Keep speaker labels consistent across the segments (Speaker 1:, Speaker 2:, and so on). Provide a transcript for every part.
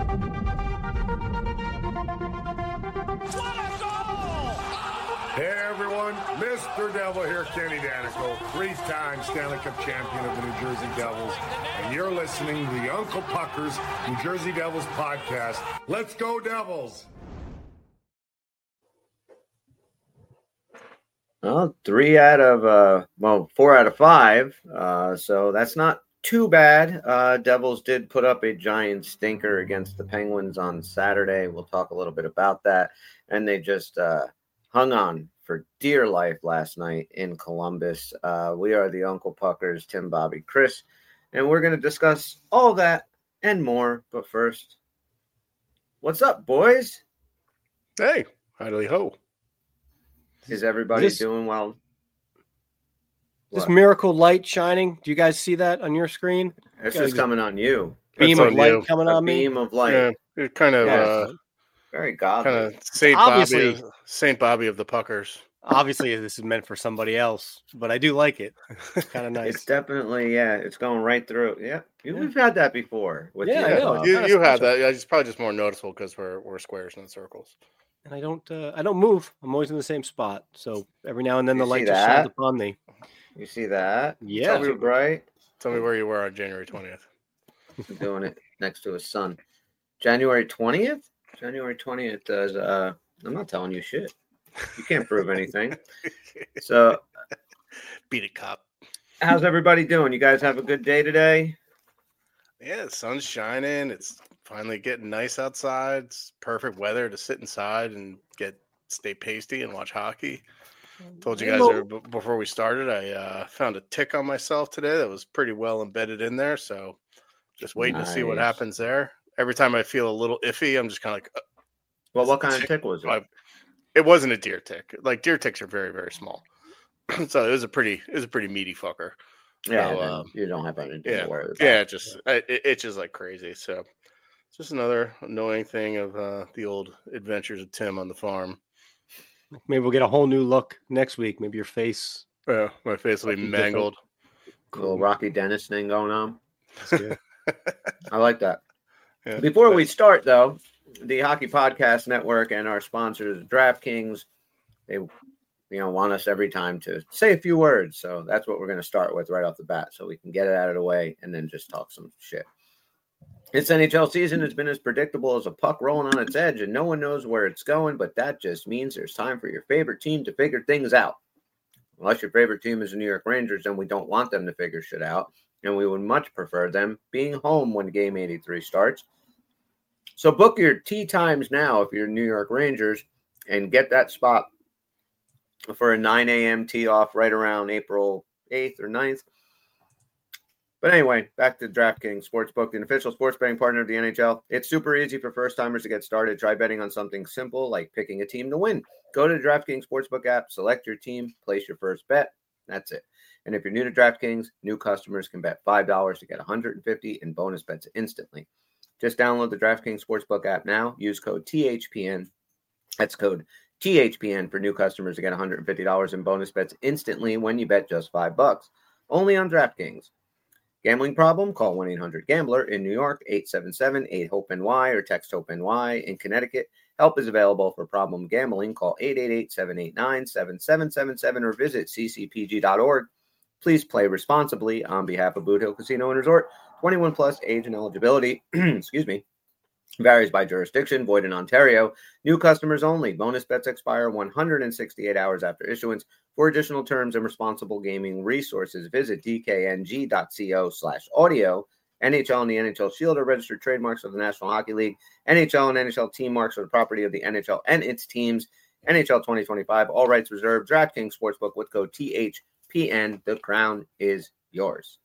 Speaker 1: Hey everyone, Mr. Devil here, Kenny Danico, 3-time Stanley Cup champion of the New Jersey Devils, and you're listening to the Uncle Puckers New Jersey Devils podcast. Let's go Devils!
Speaker 2: Well, 4 out of 5, so that's not too bad. Devils did put up a giant stinker against the Penguins on Saturday. We'll talk a little bit about that, and they just hung on for dear life last night in Columbus. We are the Uncle Puckers, Tim, Bobby, Chris, and we're going to discuss all that and more. But first, what's up, boys?
Speaker 3: Hey, howdy ho.
Speaker 2: Is everybody doing well?
Speaker 4: This miracle light shining. Do you guys see that on your screen?
Speaker 2: This is coming on you.
Speaker 4: Beam of light coming on me.
Speaker 2: Beam of light.
Speaker 3: Yeah, it kind of
Speaker 2: very godly.
Speaker 3: Kind of Saint Bobby of the Puckers.
Speaker 4: Obviously, this is meant for somebody else, but I do like it. It's kind of nice.
Speaker 2: It's definitely, it's going right through. Yeah, we've had that before.
Speaker 4: I know.
Speaker 3: You had that. It's probably just more noticeable because we're squares, not circles.
Speaker 4: And I don't move. I'm always in the same spot. So every now and then the light just shines upon me.
Speaker 2: You see that?
Speaker 4: Yeah.
Speaker 2: Tell me, right?
Speaker 3: Tell me where you were on January 20th.
Speaker 2: I'm doing it next to his son. January 20th? January 20th does, I'm not telling you shit. You can't prove anything. So.
Speaker 3: Beat it, cop.
Speaker 2: How's everybody doing? You guys have a good day today?
Speaker 3: Yeah, the sun's shining. It's finally getting nice outside. It's perfect weather to sit inside and stay pasty and watch hockey. Told you guys before we started, I found a tick on myself today that was pretty well embedded in there. So just waiting to see what happens there. Every time I feel a little iffy, I'm just kind of like,
Speaker 2: well, what kind of tick was it?
Speaker 3: It wasn't a deer tick. Like deer ticks are very, very small. So it was a pretty meaty fucker.
Speaker 2: Yeah,
Speaker 3: so,
Speaker 2: you don't have anything to worry about.
Speaker 3: Yeah, it's just like crazy. So it's just another annoying thing of the old adventures of Tim on the farm.
Speaker 4: Maybe we'll get a whole new look next week. Maybe your face.
Speaker 3: Yeah, my face will be mangled.
Speaker 2: Cool Rocky Dennis thing going on.
Speaker 4: Good.
Speaker 2: I like that.
Speaker 3: Yeah,
Speaker 2: Before we start, though, the Hockey Podcast Network and our sponsors, DraftKings, they want us every time to say a few words. So that's what we're going to start with right off the bat so we can get it out of the way and then just talk some shit. This NHL season has been as predictable as a puck rolling on its edge, and no one knows where it's going, but that just means there's time for your favorite team to figure things out. Unless your favorite team is the New York Rangers, then we don't want them to figure shit out, and we would much prefer them being home when Game 83 starts. So book your tee times now if you're New York Rangers and get that spot for a 9 a.m. tee off right around April 8th or 9th. But anyway, back to DraftKings Sportsbook, an official sports betting partner of the NHL. It's super easy for first-timers to get started. Try betting on something simple like picking a team to win. Go to the DraftKings Sportsbook app, select your team, place your first bet. That's it. And if you're new to DraftKings, new customers can bet $5 to get $150 in bonus bets instantly. Just download the DraftKings Sportsbook app now. Use code THPN. That's code THPN for new customers to get $150 in bonus bets instantly when you bet just $5. Only on DraftKings. Gambling problem? Call 1-800-GAMBLER. In New York, 877-8-HOPE-NY or text HOPE-NY. In Connecticut, help is available for problem gambling. Call 888-789-7777 or visit ccpg.org. Please play responsibly on behalf of Boot Hill Casino and Resort. 21 plus age and eligibility, varies by jurisdiction, void in Ontario. New customers only. Bonus bets expire 168 hours after issuance. For additional terms and responsible gaming resources, visit dkng.co/audio. NHL and the NHL Shield are registered trademarks of the National Hockey League. NHL and NHL team marks are the property of the NHL and its teams. NHL 2025, all rights reserved. DraftKings Sportsbook with code THPN. The crown is yours.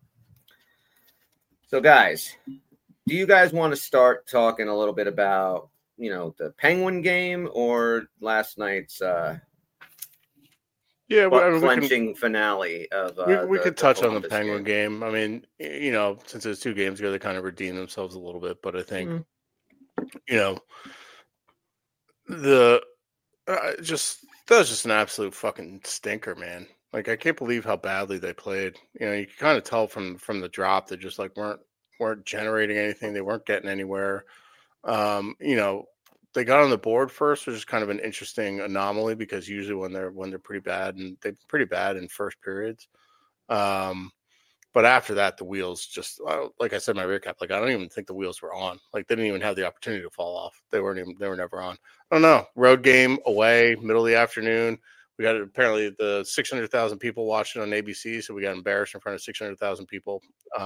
Speaker 2: So, guys, do you guys want to start talking a little bit about, the Penguin game or last night's clenching finale of
Speaker 3: we could touch on the Penguin game. I mean, since it's 2 games ago, they kind of redeemed themselves a little bit, but I think, that was just an absolute fucking stinker, man. Like, I can't believe how badly they played. You can kind of tell from the drop they just like weren't generating anything. They weren't getting anywhere. They got on the board first, which is kind of an interesting anomaly because usually when they're pretty bad, and they're pretty bad in first periods. But after that, the wheels just, like I said in my recap, like I don't even think the wheels were on. Like they didn't even have the opportunity to fall off. They were never on. I don't know. Road game away, middle of the afternoon. We got apparently the 600,000 people watching on ABC, so we got embarrassed in front of 600,000 people.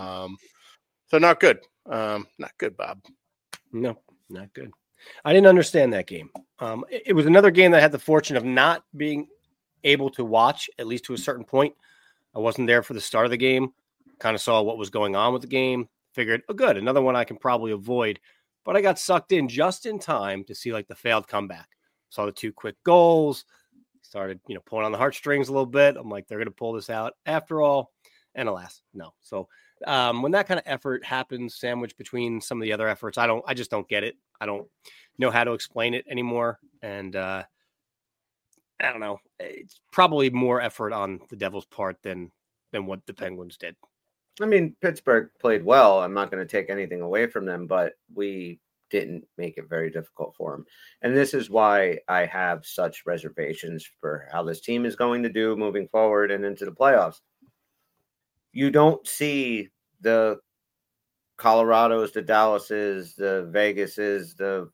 Speaker 3: So not good. Not good, Bob.
Speaker 4: No, not good. I didn't understand that game. It was another game that I had the fortune of not being able to watch, at least to a certain point. I wasn't there for the start of the game. Kind of saw what was going on with the game. Figured, oh, good, another one I can probably avoid. But I got sucked in just in time to see like the failed comeback. Saw the 2 quick goals. Started, pulling on the heartstrings a little bit. I'm like, they're going to pull this out after all. And alas, no. So when that kind of effort happens, sandwiched between some of the other efforts, I just don't get it. I don't know how to explain it anymore. And I don't know. It's probably more effort on the Devils' part than what the Penguins did.
Speaker 2: I mean, Pittsburgh played well. I'm not going to take anything away from them, but we didn't make it very difficult for them. And this is why I have such reservations for how this team is going to do moving forward and into the playoffs. You don't see the Colorados, the Dallases, the Vegases,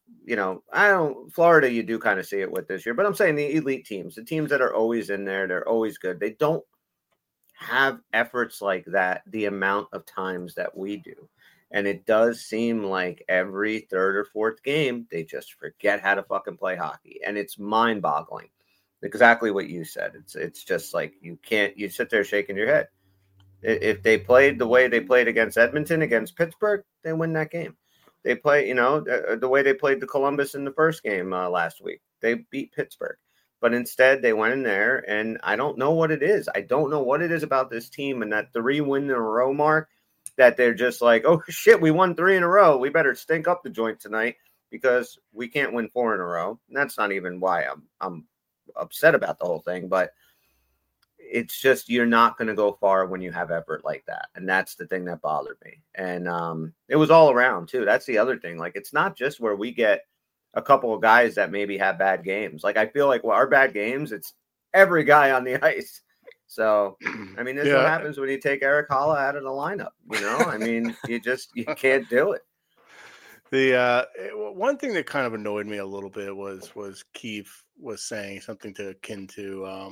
Speaker 2: Florida, you do kind of see it with this year, but I'm saying the elite teams, the teams that are always in there, they're always good. They don't have efforts like that the amount of times that we do. And it does seem like every third or fourth game, they just forget how to fucking play hockey. And it's mind boggling. Exactly what you said. It's just like, you sit there shaking your head. If they played the way they played against Edmonton, against Pittsburgh, they win that game. They play, the way they played the Columbus in the first game last week. They beat Pittsburgh. But instead, they went in there, and I don't know what it is. I don't know what it is about this team and that 3 win in a row mark that they're just like, oh, shit, we won 3 in a row. We better stink up the joint tonight because we can't win 4 in a row. And that's not even why I'm upset about the whole thing. But it's just, you're not going to go far when you have effort like that. And that's the thing that bothered me. And it was all around, too. That's the other thing. Like, it's not just where we get a couple of guys that maybe have bad games. Like, I feel like our bad games, it's every guy on the ice. So, I mean, this is what happens when you take Erik Haula out of the lineup. I mean, you can't do it.
Speaker 3: The one thing that kind of annoyed me a little bit was Keefe was saying something akin to,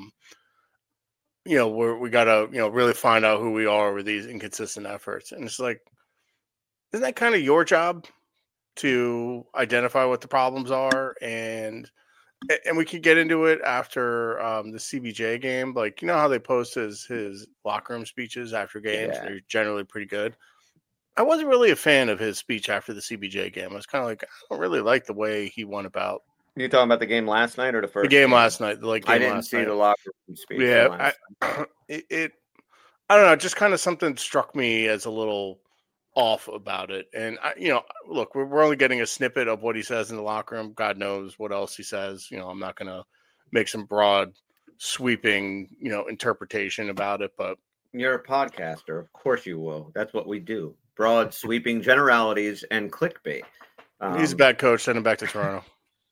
Speaker 3: we got to, really find out who we are with these inconsistent efforts. And it's like, isn't that kind of your job to identify what the problems are? And we could get into it after the CBJ game. Like, how they post his locker room speeches after games? Yeah. They're generally pretty good. I wasn't really a fan of his speech after the CBJ game. I was kind of like, I don't really like the way he went about.
Speaker 2: You talking about the game last night or the first?
Speaker 3: The game last night. I
Speaker 2: didn't see the locker room speech.
Speaker 3: Yeah, I don't know. Just kind of something struck me as a little off about it. And look, we're only getting a snippet of what he says in the locker room. God knows what else he says. I'm not going to make some broad sweeping, interpretation about it, but
Speaker 2: you're a podcaster. Of course you will. That's what we do. Broad sweeping generalities and clickbait.
Speaker 3: He's a bad coach. Send him back to Toronto.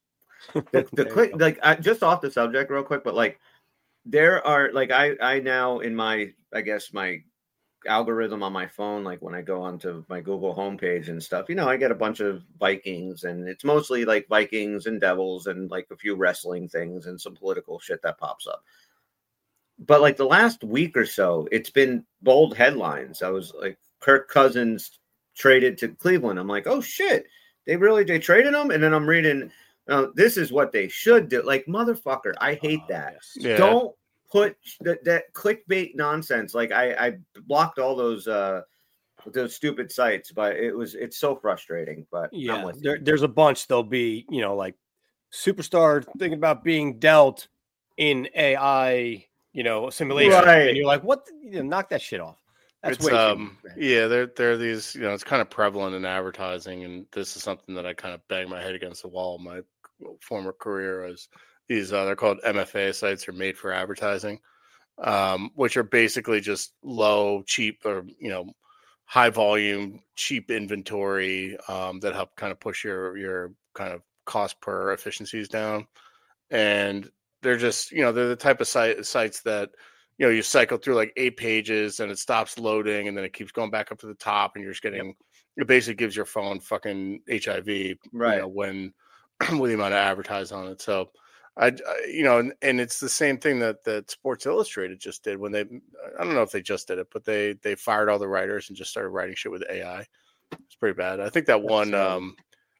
Speaker 2: Just off the subject real quick, but like there are like, I now in my algorithm on my phone, like when I go onto my Google homepage and stuff, I get a bunch of Vikings, and it's mostly like Vikings and Devils and like a few wrestling things and some political shit that pops up. But like the last week or so, it's been bold headlines. I was like, Kirk Cousins traded to Cleveland. I'm like, oh shit, they traded him? And then I'm reading, this is what they should do. Like, motherfucker, I hate that. Yeah. Don't put that clickbait nonsense. Like I blocked all those stupid sites, but it's so frustrating. But
Speaker 4: yeah, there's a bunch. There'll be, like superstar thinking about being dealt in AI, simulation, right. And you're like, what? Knock that shit off. That's
Speaker 3: they're these, it's kind of prevalent in advertising, and this is something that I kind of bang my head against the wall in my former career as these they're called MFA sites, or made for advertising, which are basically just low, cheap, or high volume, cheap inventory that help kind of push your kind of cost per efficiencies down. And they're just, they're the type of sites that, you cycle through like 8 pages and it stops loading and then it keeps going back up to the top and you're just getting, it basically gives your phone fucking HIV,
Speaker 2: right?
Speaker 3: When with the amount of advertise on it. So and it's the same thing that Sports Illustrated just did when I don't know if they just did it, but they fired all the writers and just started writing shit with AI. It's pretty bad. I think that one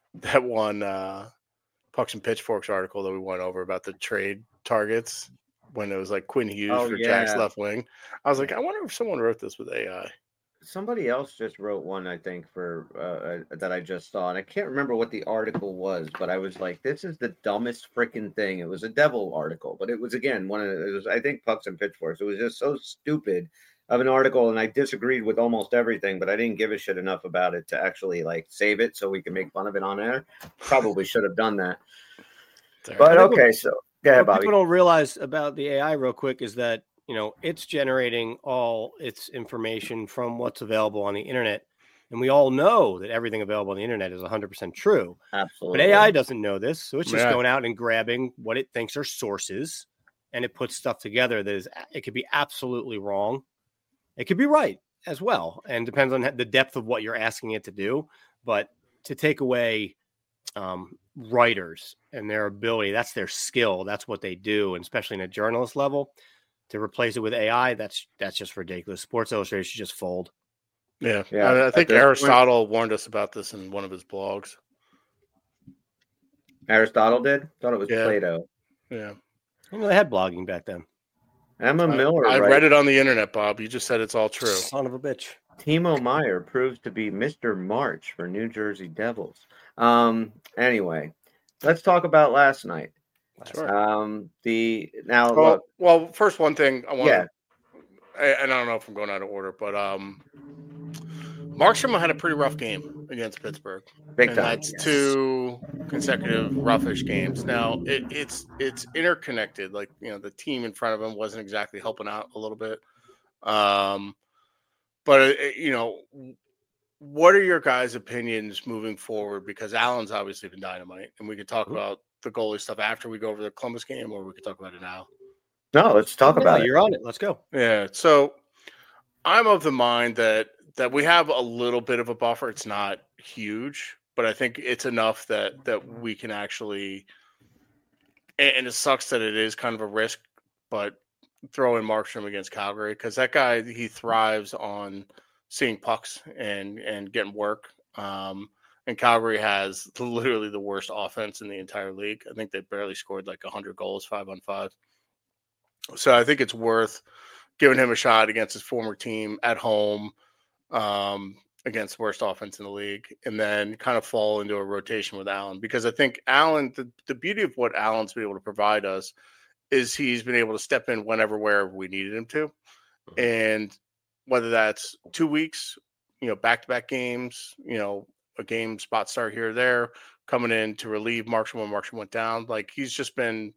Speaker 3: Pucks and Pitchforks article that we went over about the trade targets when it was like Quinn Hughes for Jack's left wing. I was like, I wonder if someone wrote this with AI.
Speaker 2: Somebody else just wrote one, I think, for that I just saw, and I can't remember what the article was, but I was like, "This is the dumbest freaking thing." It was a Devil article, but it was again I think Pucks and Pitchforks. It was just so stupid of an article, and I disagreed with almost everything, but I didn't give a shit enough about it to actually like save it so we can make fun of it on air. Probably should have done that. But okay, so go ahead, Bobby.
Speaker 4: People don't realize about the AI real quick is that it's generating all its information from what's available on the internet. And we all know that everything available on the internet is 100% true.
Speaker 2: Absolutely.
Speaker 4: But AI doesn't know this. So it's just going out and grabbing what it thinks are sources. And it puts stuff together that it could be absolutely wrong. It could be right as well. And depends on the depth of what you're asking it to do. But to take away writers and their ability, that's their skill. That's what they do. And especially in a journalist level, to replace it with AI, that's just ridiculous. Sports Illustrated should just fold.
Speaker 3: Yeah. I think Aristotle warned us about this in one of his blogs.
Speaker 2: Aristotle did? Thought it was Plato.
Speaker 3: Yeah.
Speaker 4: They had blogging back then.
Speaker 2: Emma Miller.
Speaker 3: I read it on the internet, Bob. You just said it's all true.
Speaker 4: Son of a bitch.
Speaker 2: Timo Meyer proves to be Mr. March for New Jersey Devils. Anyway, let's talk about last night.
Speaker 3: Sure.
Speaker 2: Well,
Speaker 3: first one thing I want to, and I don't know if I'm going out of order, but Markstrom had a pretty rough game against Pittsburgh.
Speaker 2: Big time.
Speaker 3: That's 2 consecutive roughish games. Now it's interconnected. Like the team in front of him wasn't exactly helping out a little bit. But what are your guys' opinions moving forward? Because Allen's obviously been dynamite, and we could talk about the goalie stuff after we go over the Columbus game, or we could talk about it now.
Speaker 2: No, let's talk about it.
Speaker 4: You're on it. Let's go.
Speaker 3: Yeah. So I'm of the mind that we have a little bit of a buffer. It's not huge, but I think it's enough that we can actually, and it sucks that it is kind of a risk, but throw in Markstrom against Calgary, because that guy, he thrives on seeing pucks and getting work. And Calgary has literally the worst offense in the entire league. I think they barely scored like 100 goals 5-on-5. So I think it's worth giving him a shot against his former team at home, against the worst offense in the league, and then kind of fall into a rotation with Allen. Because I think Allen, the beauty of what Allen's been able to provide us is he's been able to step in wherever we needed him to. And whether that's 2 weeks, back-to-back games, a game spot start here or there, coming in to relieve Markstrom when Markstrom went down. Like he's just been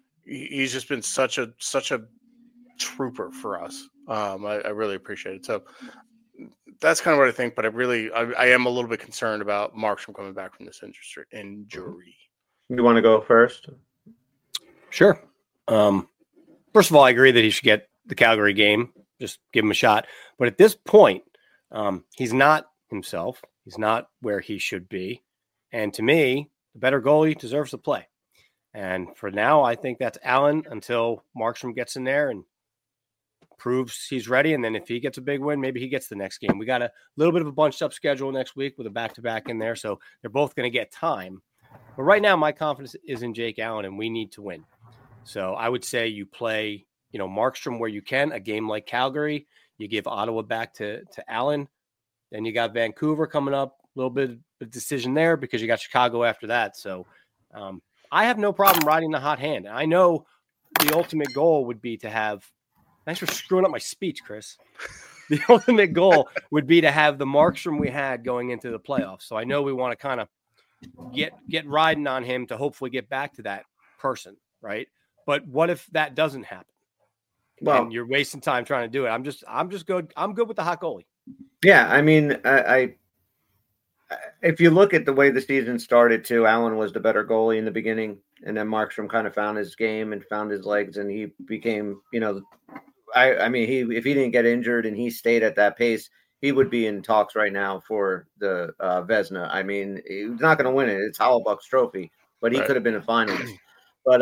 Speaker 3: such a trooper for us. I really appreciate it. So that's kind of what I think, but I am a little bit concerned about Markstrom coming back from this injury.
Speaker 2: You want to go first?
Speaker 4: Sure. First of all, I agree that he should get the Calgary game. Just give him a shot. But at this point, he's not himself. He's not where he should be. And to me, the better goalie deserves to play. And for now, I think that's Allen until Markstrom gets in there and proves he's ready. And then if he gets a big win, maybe he gets the next game. We got a little bit of a bunched up schedule next week with a back-to-back in there. So they're both going to get time. But right now, my confidence is in Jake Allen, and we need to win. So I would say you play, Markstrom where you can, a game like Calgary. You give Ottawa back to Allen. Then you got Vancouver coming up, a little bit of a decision there because you got Chicago after that. So I have no problem riding the hot hand. I know the ultimate goal would be to have – thanks for screwing up my speech, Chris. The ultimate goal would be to have the Markstrom we had going into the playoffs. So I know we want to kind of get riding on him to hopefully get back to that person, right? But what if that doesn't happen? Well, and you're wasting time trying to do it. I'm just good. I'm good with the hot goalie.
Speaker 2: Yeah, I mean, I if you look at the way the season started, too, Allen was the better goalie in the beginning, and then Markstrom kind of found his game and found his legs, and he became, I mean, if he didn't get injured and he stayed at that pace, he would be in talks right now for the Vezina. I mean, he's not going to win it; it's Hollowbuck's trophy, but he could have been a finalist. But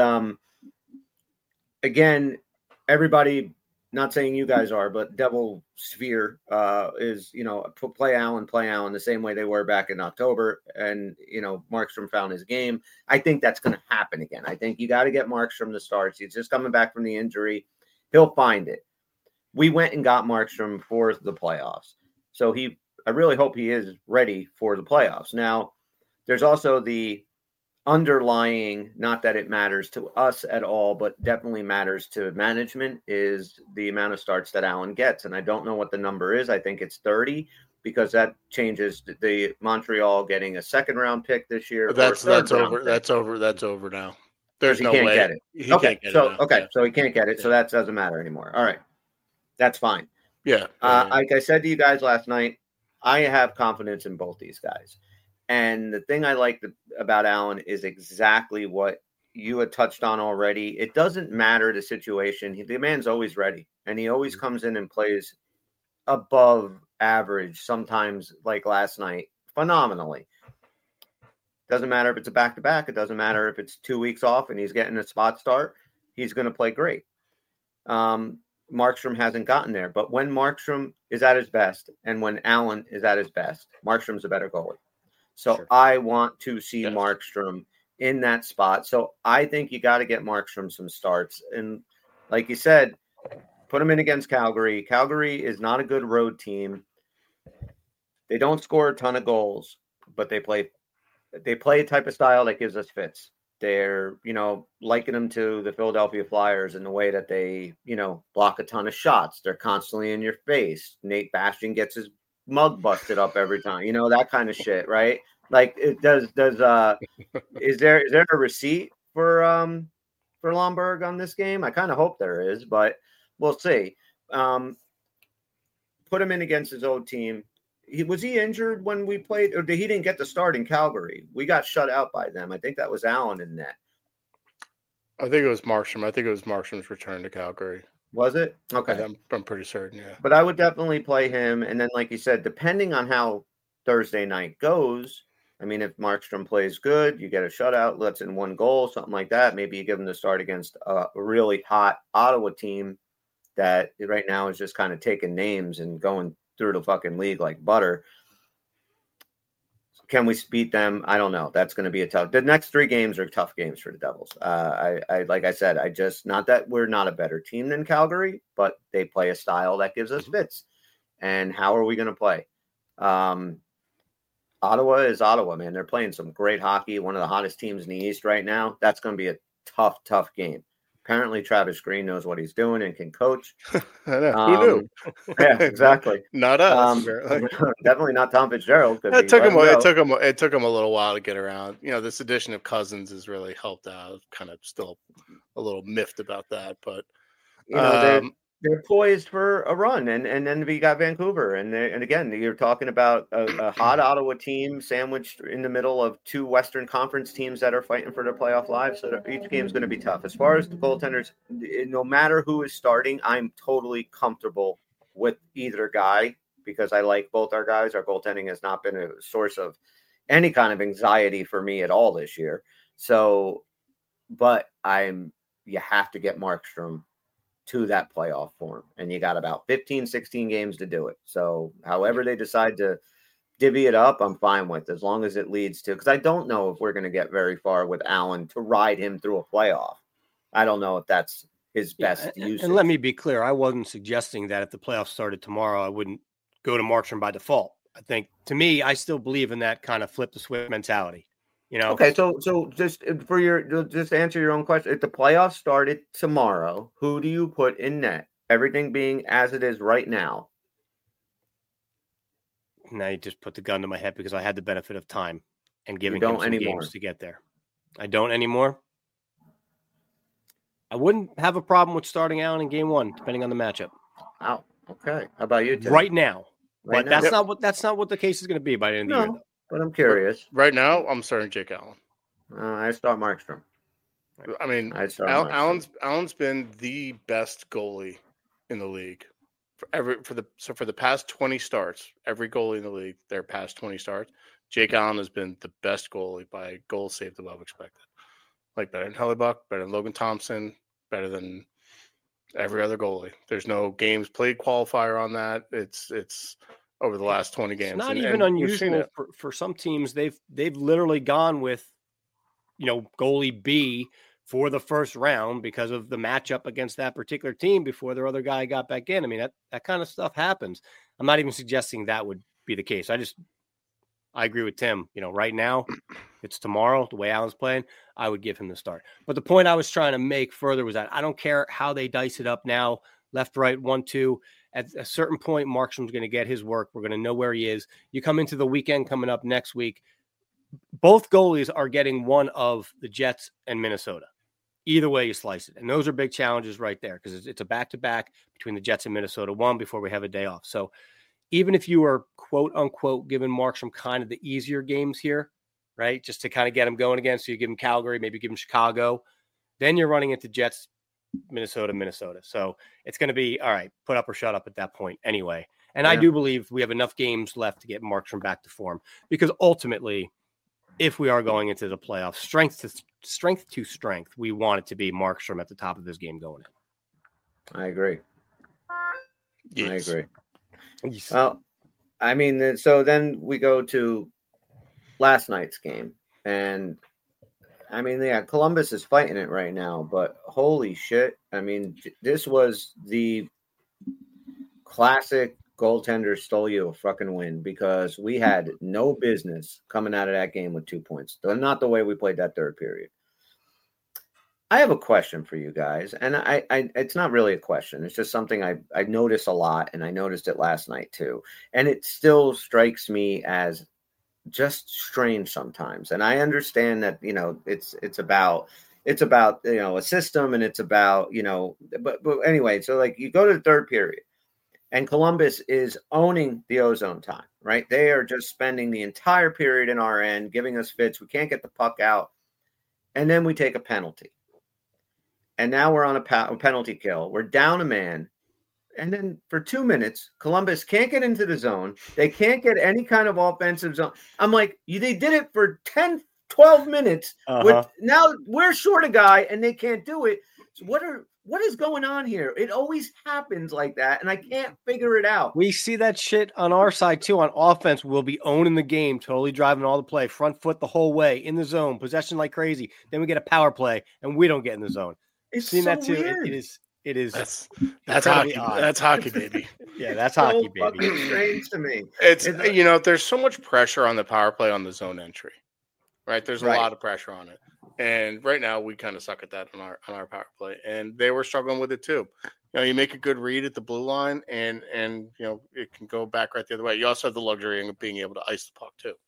Speaker 2: again, everybody. Not saying you guys are, but Devil Sphere is, play Allen the same way they were back in October. And, Markstrom found his game. I think that's going to happen again. I think you got to get Markstrom to start. He's just coming back from the injury. He'll find it. We went and got Markstrom for the playoffs. So I really hope he is ready for the playoffs. Now, there's also the underlying, not that it matters to us at all, but definitely matters to management, is the amount of starts that Allen gets. And I don't know what the number is. I think it's 30, because that changes the Montreal getting a second round pick this year.
Speaker 3: That's over. That's over now. There's no way.
Speaker 2: Get it. He can't get it. So he can't get it. So that doesn't matter anymore. All right. That's fine.
Speaker 3: Yeah.
Speaker 2: Like I said to you guys last night, I have confidence in both these guys. And the thing I like about Allen is exactly what you had touched on already. It doesn't matter the situation. The man's always ready, and he always comes in and plays above average, sometimes like last night, phenomenally. Doesn't matter if it's a back-to-back. It doesn't matter if it's 2 weeks off and he's getting a spot start. He's going to play great. Markstrom hasn't gotten there. But when Markstrom is at his best and when Allen is at his best, Markstrom's a better goalie. So sure. I want to see Markstrom in that spot. So I think you got to get Markstrom some starts. And like you said, put him in against Calgary. Calgary is not a good road team. They don't score a ton of goals, but they play a type of style that gives us fits. They're, liking them to the Philadelphia Flyers in the way that they, block a ton of shots. They're constantly in your face. Nate Bastian gets his mug busted up every time, that kind of shit, right? Like, it does is there a receipt for Lomberg on this game? I kind of hope there is, but we'll see. Put him in against his old team. Was he injured when we played, or he didn't get the start in Calgary? We got shut out by them. I think that was Allen in net.
Speaker 3: I think it was Markstrom. I think it was Markstrom's return to Calgary.
Speaker 2: Was it? Okay.
Speaker 3: I'm pretty certain, yeah.
Speaker 2: But I would definitely play him. And then, like you said, depending on how Thursday night goes, I mean, if Markstrom plays good, you get a shutout, lets in one goal, something like that. Maybe you give him the start against a really hot Ottawa team that right now is just kind of taking names and going through the fucking league like butter. Can we beat them? I don't know. That's going to be the next 3 games are tough games for the Devils. I like I said, not that we're not a better team than Calgary, but they play a style that gives us fits. And how are we going to play? Ottawa is Ottawa, man. They're playing some great hockey. One of the hottest teams in the East right now. That's going to be a tough game. Apparently, Travis Green knows what he's doing and can coach.
Speaker 3: I know. Who knew?
Speaker 2: Yeah, exactly.
Speaker 3: Not us.
Speaker 2: Definitely not Tom Fitzgerald.
Speaker 3: It took him a little while to get around. This addition of Cousins has really helped out. Kind of still a little miffed about that, but
Speaker 2: they're poised for a run, and then we got Vancouver, and again, you're talking about a hot Ottawa team sandwiched in the middle of 2 Western Conference teams that are fighting for their playoff lives. So each game is going to be tough. As far as the goaltenders, no matter who is starting, I'm totally comfortable with either guy because I like both our guys. Our goaltending has not been a source of any kind of anxiety for me at all this year. So, but you have to get Markstrom to that playoff form, and you got about 15, 16 games to do it. So however they decide to divvy it up, I'm fine with, as long as it leads to, because I don't know if we're going to get very far with Allen to ride him through a playoff. I don't know if that's his best use.
Speaker 4: And let me be clear, I wasn't suggesting that if the playoffs started tomorrow, I wouldn't go to Markstrom by default. I think, to me, I still believe in that kind of flip the switch mentality.
Speaker 2: Okay, so just to answer your own question, if the playoffs started tomorrow, who do you put in net? Everything being as it is right now.
Speaker 4: Now you just put the gun to my head because I had the benefit of time and giving him some games to get there. I don't anymore. I wouldn't have a problem with starting Allen in game 1, depending on the matchup.
Speaker 2: Wow. Okay. How about you, Tim?
Speaker 4: Right now.
Speaker 2: right
Speaker 4: But
Speaker 2: now.
Speaker 4: that's not what the case is going to be by the end of the year.
Speaker 2: No, but I'm curious.
Speaker 3: Right now, I'm starting Jake Allen.
Speaker 2: I start Markstrom.
Speaker 3: I mean,
Speaker 2: I start Markstrom.
Speaker 3: Allen's been the best goalie in the league for the past 20 starts. Every goalie in the league, their past 20 starts, Jake Allen has been the best goalie by goals saved above expected. Like better than Hellebuck, better than Logan Thompson, better than every other goalie. There's no games played qualifier on that. It's over the last 20 games.
Speaker 4: It's not even unusual for some teams. They've literally gone with, goalie B for the first round because of the matchup against that particular team before their other guy got back in. I mean, that kind of stuff happens. I'm not even suggesting that would be the case. I agree with Tim. Right now, it's tomorrow, the way Allen's playing, I would give him the start. But the point I was trying to make further was that I don't care how they dice it up now, left, right, 1, 2. At a certain point, Markstrom's going to get his work. We're going to know where he is. You come into the weekend coming up next week, both goalies are getting one of the Jets and Minnesota. Either way you slice it. And those are big challenges right there because it's a back-to-back between the Jets and Minnesota, one before we have a day off. So even if you are, quote unquote, giving Markstrom kind of the easier games here, right, just to kind of get him going again, so you give him Calgary, maybe give him Chicago, then you're running into Jets, Minnesota. So it's going to be, all right, put up or shut up at that point anyway. And I do believe we have enough games left to get Markstrom back to form because ultimately, if we are going into the playoffs, strength to strength, we want it to be Markstrom at the top of this game going in.
Speaker 2: I agree.
Speaker 3: Yes.
Speaker 2: I agree. Well, I mean, so then we go to last night's game. And, I mean, yeah, Columbus is fighting it right now. But holy shit, I mean, this was the classic goaltender stole you a fucking win because we had no business coming out of that game with 2 points. Not the way we played that third period. I have a question for you guys, and I it's not really a question. It's just something I notice a lot, and I noticed it last night too. And it still strikes me as just strange sometimes. And I understand that, it's about a system, and it's about, but anyway, so like you go to the third period. And Columbus is owning the ozone time, right? They are just spending the entire period in our end, giving us fits. We can't get the puck out. And then we take a penalty. And now we're on a penalty kill. We're down a man. And then for 2 minutes, Columbus can't get into the zone. They can't get any kind of offensive zone. I'm like, they did it for 10, 12 minutes. Now we're short a guy, and they can't do it. So what is going on here? It always happens like that, and I can't figure it out.
Speaker 4: We see that shit on our side, too. On offense, we'll be owning the game, totally driving all the play, front foot the whole way, in the zone, possession like crazy. Then we get a power play, and we don't get in the zone.
Speaker 2: It's seen so
Speaker 4: that too.
Speaker 2: Weird.
Speaker 4: It is.
Speaker 3: That's hockey. That's hockey, baby.
Speaker 4: Yeah, that's hockey, baby.
Speaker 2: Fucking strange to me.
Speaker 3: It's there's so much pressure on the power play on the zone entry, right? There's a lot of pressure on it. And right now we kind of suck at that on our power play, and they were struggling with it too. You make a good read at the blue line, and it can go back right the other way. You also have the luxury of being able to ice the puck too.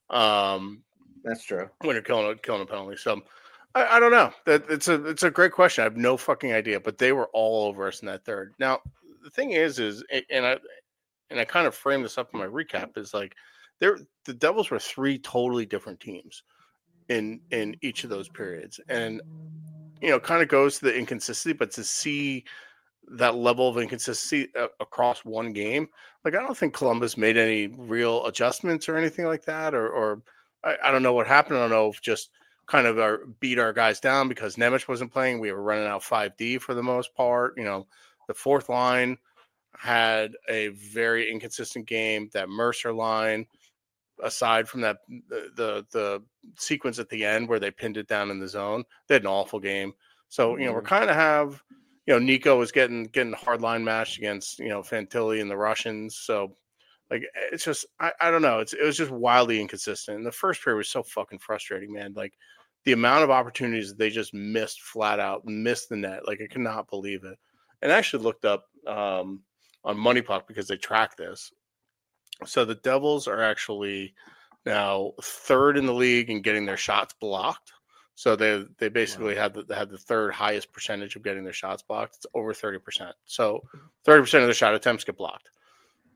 Speaker 2: That's true.
Speaker 3: When you're killing a penalty, so I don't know. It's a great question. I have no fucking idea, but they were all over us in that third. Now the thing is and I kind of framed this up in my recap is like the Devils were 3 totally different teams in each of those periods, and kind of goes to the inconsistency, but to see that level of inconsistency across one game, like I don't think Columbus made any real adjustments or anything like that, or I don't know what happened. I don't know if just kind of beat our guys down because Nemec wasn't playing. We were running out 5D for the most part. The fourth line had a very inconsistent game. That Mercer line, aside from that the sequence at the end where they pinned it down in the zone, they had an awful game. So we're kind of have Nico was getting hard line matched against Fantilli and the Russians. So like it's just I don't know. It was just wildly inconsistent. And the first period was so fucking frustrating, man. Like the amount of opportunities they just missed flat out, missed the net. Like I could not believe it. And I actually looked up on Money Puck because they track this. So the Devils are actually now third in the league in getting their shots blocked. So they basically had the third highest percentage of getting their shots blocked. It's over 30%. So 30% of the shot attempts get blocked.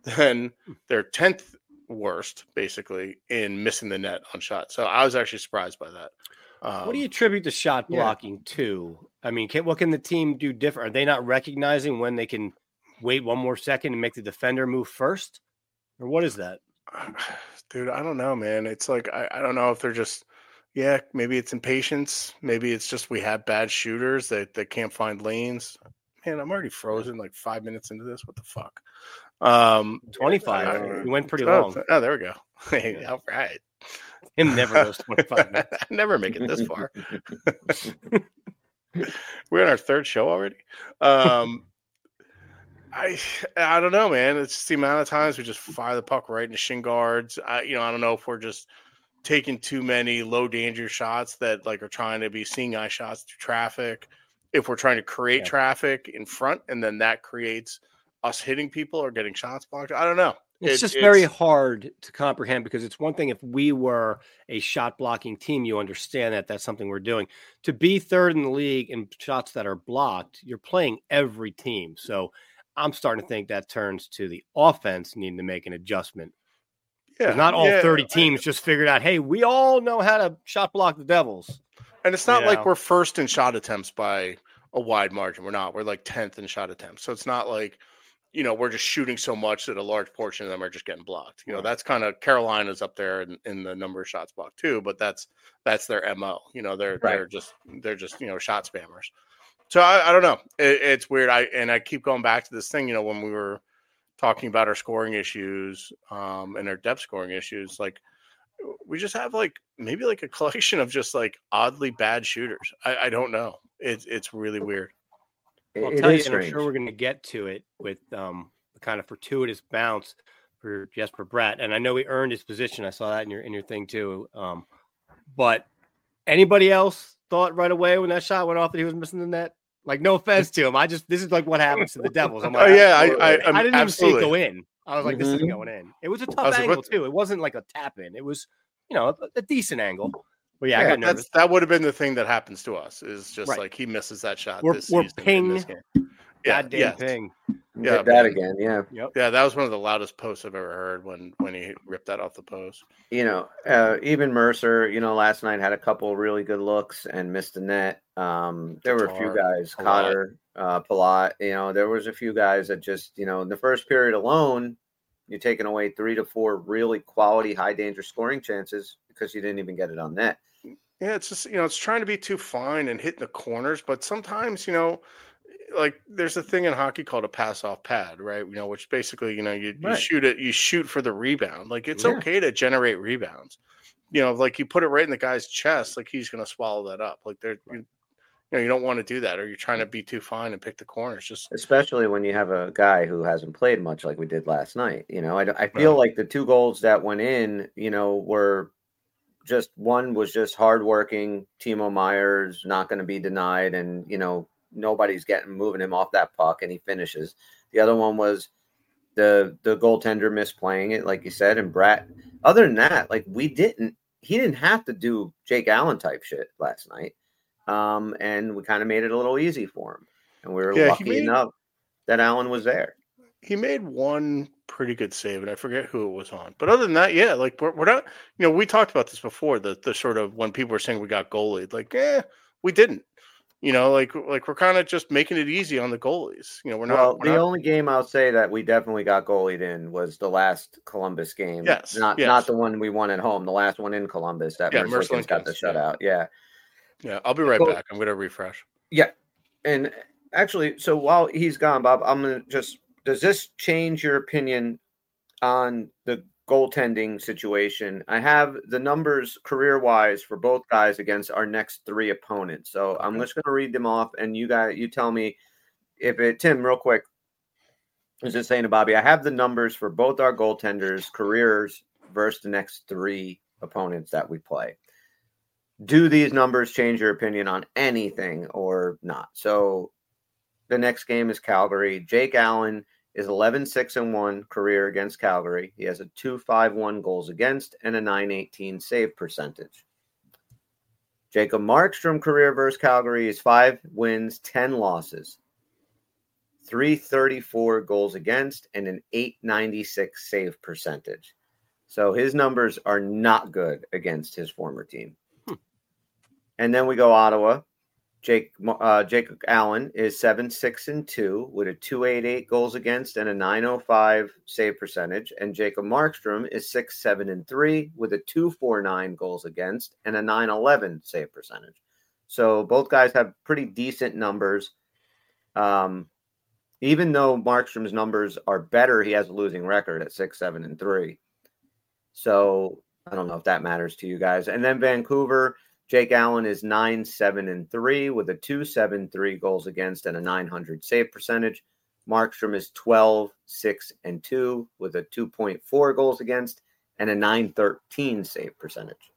Speaker 3: then they're 10th worst, basically, in missing the net on shots. So I was actually surprised by that.
Speaker 4: What do you attribute the shot blocking to? I mean, what can the team do different? Are they not recognizing when they can wait one more second and make the defender move first? Or what is that?
Speaker 3: Dude, I don't know, man. It's like, I don't know if they're just, maybe it's impatience. Maybe it's just we have bad shooters that can't find lanes. Man, I'm already frozen like 5 minutes into this. What the fuck?
Speaker 4: 25. We went pretty long.
Speaker 3: Oh, there we go. Hey, all right.
Speaker 4: Him never goes 25 minutes.
Speaker 3: I never make it this far. We're on our third show already. I don't know, man. It's just the amount of times we just fire the puck right into shin guards. I don't know if we're just taking too many low danger shots that like are trying to be seeing eye shots through traffic. If we're trying to create traffic in front, and then that creates us hitting people or getting shots blocked. I don't know.
Speaker 4: It's very hard to comprehend, because it's one thing if we were a shot blocking team, you understand that that's something we're doing. To be third in the league in shots that are blocked, you're playing every team. So I'm starting to think that turns to the offense needing to make an adjustment. Yeah, not all 30 teams just figured out, hey, we all know how to shot block the Devils.
Speaker 3: And it's not like we're first in shot attempts by a wide margin. We're not. We're like 10th in shot attempts. So it's not like, we're just shooting so much that a large portion of them are just getting blocked. That's kind of Carolina's up there in the number of shots blocked too, but that's their MO. They're just shot spammers. So I don't know. It's weird. I keep going back to this thing, when we were talking about our scoring issues and our depth scoring issues, like we just have maybe a collection of just oddly bad shooters. I don't know. It's really weird.
Speaker 4: I'll tell you, and I'm sure we're going to get to it with the kind of fortuitous bounce for Jesper Bratt, and I know he earned his position. I saw that in your thing too. But anybody else thought right away when that shot went off that he was missing the net? Like, no offense to him, this is like what happens to the Devils. I'm like, I didn't even see it go in. I was like, this isn't going in. It was a tough angle too. It wasn't like a tap in. It was, a decent angle. But I got nervous.
Speaker 3: That would have been the thing that happens to us, is just like he misses that shot.
Speaker 4: We're
Speaker 3: this
Speaker 4: ping.
Speaker 3: This game.
Speaker 4: Goddamn ping.
Speaker 2: Yeah, that again. Yeah.
Speaker 4: Yep.
Speaker 3: Yeah, that was one of the loudest posts I've ever heard when he ripped that off the post.
Speaker 2: Even Mercer, last night had a couple really good looks and missed the net. There were a few guys, Cotter, Palat. There was a few guys that just, in the first period alone, you're taking away 3 to 4 really quality, high danger scoring chances because you didn't even get it on net.
Speaker 3: Yeah, it's just, it's trying to be too fine and hitting the corners. But sometimes, there's a thing in hockey called a pass off pad, right? Which basically, you shoot it, you shoot for the rebound. Like, it's okay to generate rebounds. You put it right in the guy's chest, like he's going to swallow that up. Like you don't want to do that, or you're trying to be too fine and pick the corners.
Speaker 2: Especially when you have a guy who hasn't played much like we did last night. I feel like the 2 goals that went in, were just, one was just hardworking. Timo Meyer's not going to be denied, and nobody's moving him off that puck, and he finishes. The other one was the goaltender misplaying it, like you said, and Bratt. Other than that, he didn't have to do Jake Allen type shit last night, and we kind of made it a little easy for him, and we were lucky enough that Allen was there.
Speaker 3: He made one pretty good save, and I forget who it was on. But other than that, we're not. We talked about this before. The sort of when people were saying we got goalied, we didn't. We're kind of just making it easy on the goalies. We're not.
Speaker 2: The only game I'll say that we definitely got goalied in was the last Columbus game.
Speaker 3: Yes,
Speaker 2: not the one we won at home. The last one in Columbus that Mercer got the shutout. Yeah.
Speaker 3: I'll be right back. I'm going to refresh.
Speaker 2: Yeah, and actually, so while he's gone, Bob, I'm going to just. Does this change your opinion on the goaltending situation? I have the numbers career-wise for both guys against our next 3 opponents. So I'm just going to read them off, and you tell me if it. Tim, real quick, I was just saying to Bobby, I have the numbers for both our goaltenders' careers versus the next 3 opponents that we play. Do these numbers change your opinion on anything or not? So the next game is Calgary. Jake Allen is 11-6-1 career against Calgary. He has a 2.51 goals against and a 9.18 save percentage. Jacob Markstrom career versus Calgary is 5 wins, 10 losses. .334 goals against, and an .896 save percentage. So his numbers are not good against his former team. And then we go Ottawa. Jacob Allen is 7-6-2 with a .288 goals against and a .905 save percentage. And Jacob Markstrom is 6-7-3 with a .249 goals against and a .911 save percentage. So both guys have pretty decent numbers. Even though Markstrom's numbers are better, he has a losing record at 6-7-3. So I don't know if that matters to you guys. And then Vancouver, Jake Allen is 9-7-3 with a .273 goals against and a .900 save percentage. Markstrom is 12-6-2 with a 2.4 goals against and a .913 save percentage.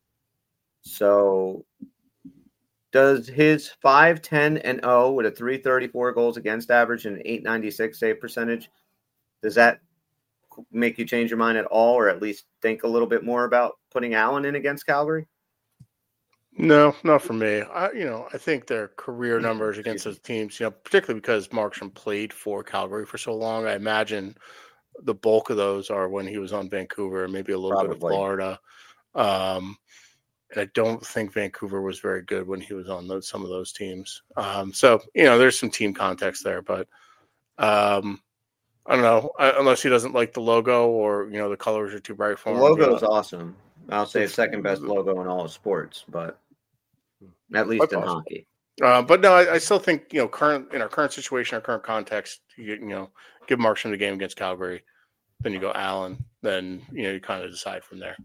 Speaker 2: So does his 5-10-0 with a .334 goals against average and an .896 save percentage, does that make you change your mind at all, or at least think a little bit more about putting Allen in against Calgary?
Speaker 3: No, not for me. I think their career numbers against those teams, particularly because Markstrom played for Calgary for so long, I imagine the bulk of those are when he was on Vancouver and maybe a little bit of Florida. And I don't think Vancouver was very good when he was on some of those teams. So there's some team context there, but I don't know, unless he doesn't like the logo or the colors are too bright for him.
Speaker 2: The logo is awesome. I'll say it's second best logo in all of sports, but at least in hockey.
Speaker 3: But no, I still think in our current situation, our current context, you give Markstrom the game against Calgary, then you go Allen, then you kind of decide from there.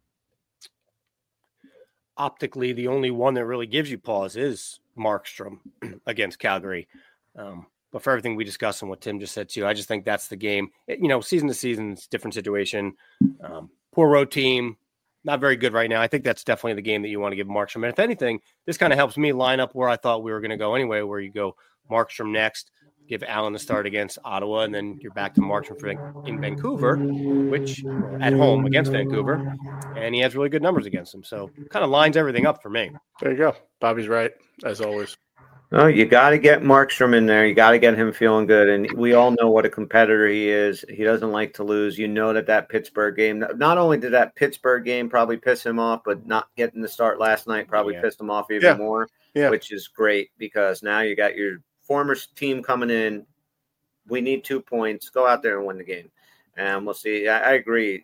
Speaker 4: Optically, the only one that really gives you pause is Markstrom against Calgary. But for everything we discussed and what Tim just said too, I just think that's the game. Season to season, it's a different situation. Poor road team, not very good right now. I think that's definitely the game that you want to give Markstrom. And if anything, this kind of helps me line up where I thought we were going to go anyway, where you go Markstrom next, give Allen a start against Ottawa, and then you're back to Markstrom in Vancouver, which at home against Vancouver, and he has really good numbers against them. So kind of lines everything up for me.
Speaker 3: There you go. Bobby's right, as always.
Speaker 2: Oh, you got to get Markstrom in there. You got to get him feeling good. And we all know what a competitor he is. He doesn't like to lose. That Pittsburgh game, not only did that Pittsburgh game probably piss him off, but not getting the start last night probably pissed him off even more, which is great because now you got your former team coming in. We need 2 points. Go out there and win the game. And we'll see. I agree.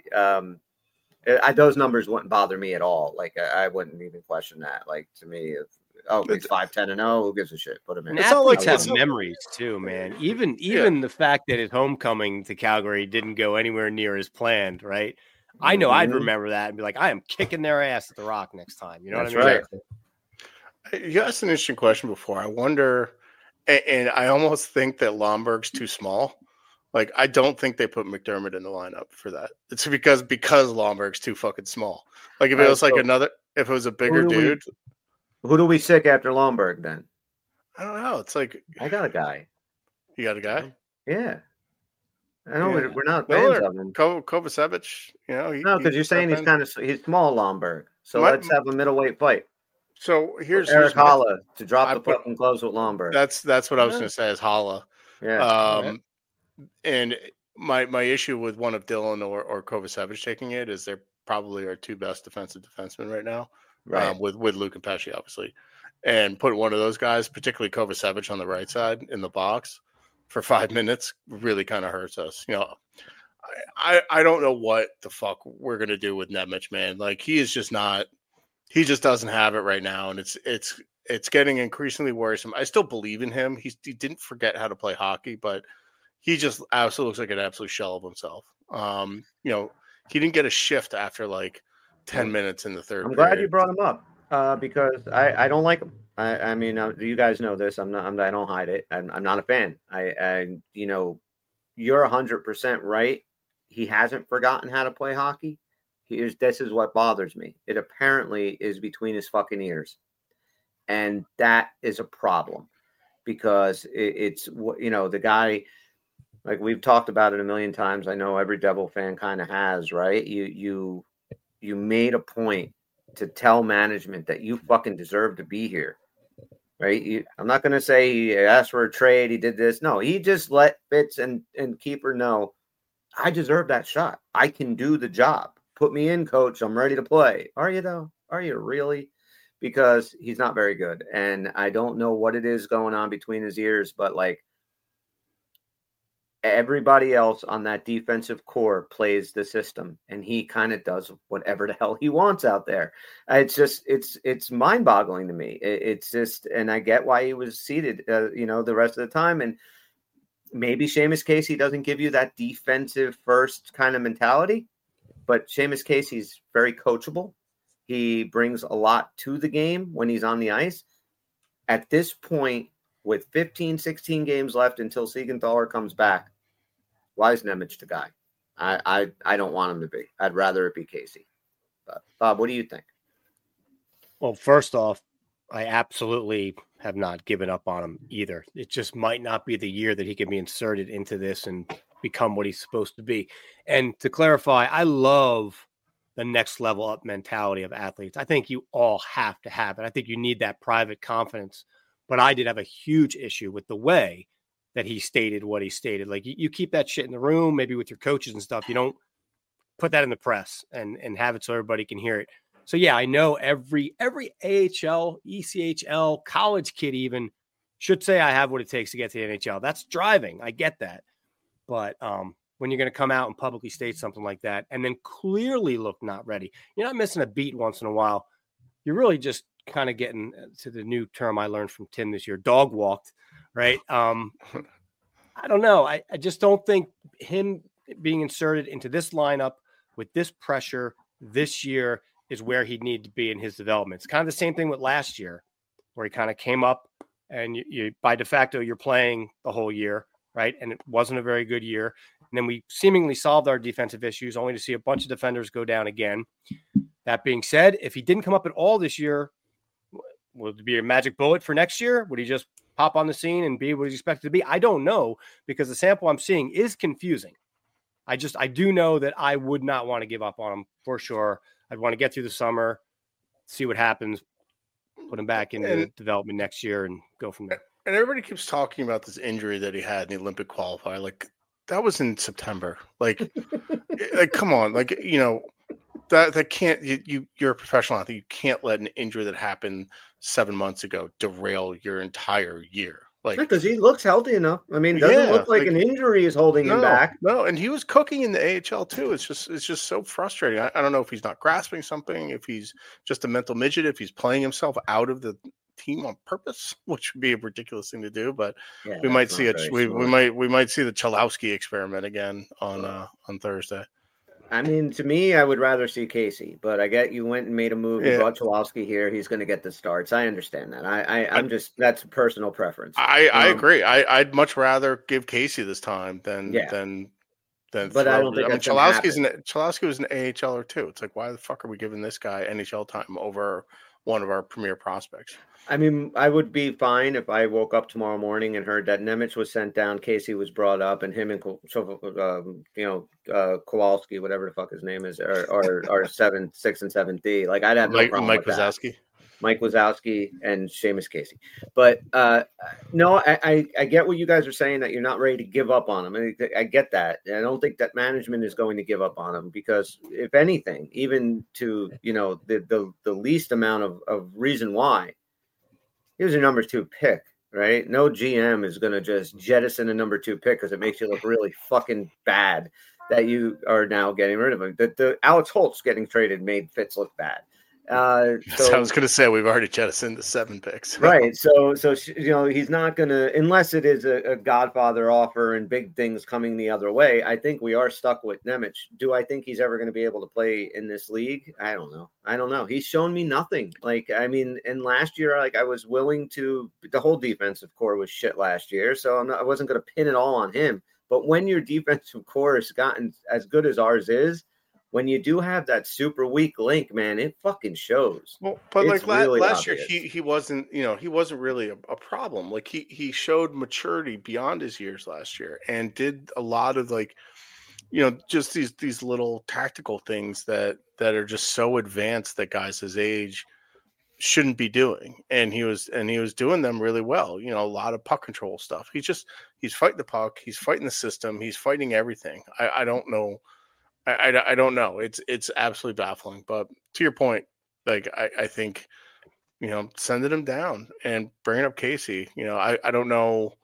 Speaker 2: Those numbers wouldn't bother me at all. Like, I wouldn't even question that. Like, to me, he's 5-10-0. Who gives a shit? Put him in.
Speaker 4: And athletes have memories too, man. Even the fact that his homecoming to Calgary didn't go anywhere near as planned, right? I know I'd remember that and be like, I am kicking their ass at the Rock next time. You know what I mean?
Speaker 3: Right. You asked an interesting question before. I wonder, and I almost think that Lomberg's too small. Like, I don't think they put McDermott in the lineup for that. It's because Lomberg's too fucking small. Like, if it was if it was a bigger dude.
Speaker 2: Who do we sick after Lomberg then?
Speaker 3: I don't know. It's like,
Speaker 2: I got a guy.
Speaker 3: You got a guy?
Speaker 2: Yeah. I know we're not fans of him.
Speaker 3: Kovacevic,
Speaker 2: no, because you're saying he's small, Lomberg. So let's have a middleweight fight.
Speaker 3: So here's
Speaker 2: Eric Holla to drop the fucking gloves with Lomberg.
Speaker 3: That's what I was going to say is Holla.
Speaker 2: Yeah.
Speaker 3: And my issue with one of Dylan or Kovacevic taking it is they're probably our two best defensive defensemen right now. Right. With Luke and Pesci, obviously. And put one of those guys, particularly Kovacevic on the right side in the box for 5 minutes really kind of hurts us. I don't know what the fuck we're going to do with Nemec, man. Like, he just doesn't have it right now. And it's getting increasingly worrisome. I still believe in him. He didn't forget how to play hockey, but he just absolutely looks like an absolute shell of himself. He didn't get a shift after 10 minutes in the third.
Speaker 2: I'm glad you brought him up because I don't like him. I mean, you guys know this. I don't hide it. I'm not a fan. You're 100% right. He hasn't forgotten how to play hockey. This is what bothers me. It apparently is between his fucking ears, and that is a problem because it's the guy. Like, we've talked about it a million times. I know every Devil fan kind of has, right? You made a point to tell management that you fucking deserve to be here. right? I'm not going to say he asked for a trade. He did this. No, he just let Fitz and Keeper know, I deserve that shot. I can do the job. Put me in, coach. I'm ready to play. Are you, though? Are you really? Because he's not very good. And I don't know what it is going on between his ears, but like everybody else on that defensive core plays the system, and he kind of does whatever the hell he wants out there. It's just, it's mind boggling to me. It's just, and I get why he was seated, the rest of the time. And maybe Seamus Casey doesn't give you that defensive first kind of mentality, but Seamus Casey's very coachable. He brings a lot to the game when he's on the ice. At this point, with 15, 16 games left until Siegenthaler comes back, why is Nemec the guy? I don't want him to be. I'd rather it be Casey. But Bob, what do you think?
Speaker 4: Well, first off, I absolutely have not given up on him either. It just might not be the year that he can be inserted into this and become what he's supposed to be. And to clarify, I love the next level up mentality of athletes. I think you all have to have it. I think you need that private confidence. But I did have a huge issue with the way that he stated what he stated. Like you keep that shit in the room, maybe with your coaches and stuff. You don't put that in the press and have it so everybody can hear it. So yeah, I know every AHL, ECHL, college kid even should say I have what it takes to get to the NHL. That's driving. I get that. But when you're going to come out and publicly state something like that and then clearly look not ready, you're not missing a beat once in a while. You're really just kind of getting to the new term I learned from Tim this year, dog walked, right? I don't know. I just don't think him being inserted into this lineup with this pressure this year is where he'd need to be in his development. It's kind of the same thing with last year where he kind of came up and you by de facto, you're playing the whole year, right? And it wasn't a very good year. And then we seemingly solved our defensive issues only to see a bunch of defenders go down again. That being said, if he didn't come up at all this year, would it be a magic bullet for next year? Would he just pop on the scene and be what he's expected to be? I don't know, because the sample I'm seeing is confusing. I do know that I would not want to give up on him for sure. I'd want to get through the summer, see what happens, put him back into development next year and go from there.
Speaker 3: And everybody keeps talking about this injury that he had in the Olympic qualifier. Like, that was in September. Like, come on. Like, that can't, you're a professional athlete. You can't let an injury that happened 7 months ago derail your entire year. Like,
Speaker 2: because he looks healthy enough. I mean, doesn't look like an injury is holding him back.
Speaker 3: No, and he was cooking in the AHL too. It's just so frustrating. I don't know if he's not grasping something, if he's just a mental midget, if he's playing himself out of the team on purpose, which would be a ridiculous thing to do. But we might see it. We might see the Cholowski experiment again on Thursday. I
Speaker 2: mean, to me, I would rather see Casey, but I get you went and made a move. You brought Cholowski here. He's going to get the starts. I understand that. I'm just, that's a personal preference.
Speaker 3: I agree. I'd much rather give Casey this time than. But I don't think Cholowski was an AHLer too. It's like, why the fuck are we giving this guy NHL time over one of our premier prospects?
Speaker 2: I mean, I would be fine if I woke up tomorrow morning and heard that Nemec was sent down, Casey was brought up, and him and Kowalski, whatever the fuck his name is, are 6 and 7D. Like, I'd have no problem with that. Mike Wazowski and Seamus Casey. But no, I get what you guys are saying, that you're not ready to give up on him. I get that. I don't think that management is going to give up on him, because if anything, even to the least amount of reason why, he was your number 2 pick, right? No GM is going to just jettison a number 2 pick because it makes you look really fucking bad that you are now getting rid of him. The Alex Holtz getting traded made Fitz look bad.
Speaker 3: So I was going to say, we've already jettisoned the 7 picks,
Speaker 2: right? So he's not going to, unless it is a Godfather offer and big things coming the other way. I think we are stuck with Nemec. Do I think he's ever going to be able to play in this league? I don't know. He's shown me nothing. Like, I mean, and last year, like, I was willing to. The whole defensive core was shit last year, so I wasn't going to pin it all on him. But when your defensive core has gotten as good as ours is, when you do have that super weak link, man, it fucking shows.
Speaker 3: Well, but it's like really last year, he wasn't, he wasn't really a problem. Like, he showed maturity beyond his years last year and did a lot of, like, just these little tactical things that are just so advanced that guys his age shouldn't be doing, and he was doing them really well. You know, a lot of puck control stuff. He's fighting the puck, he's fighting the system, he's fighting everything. I don't know. I don't know. It's absolutely baffling. But to your point, like I think, you know, sending him down and bringing up Casey. You know, I don't know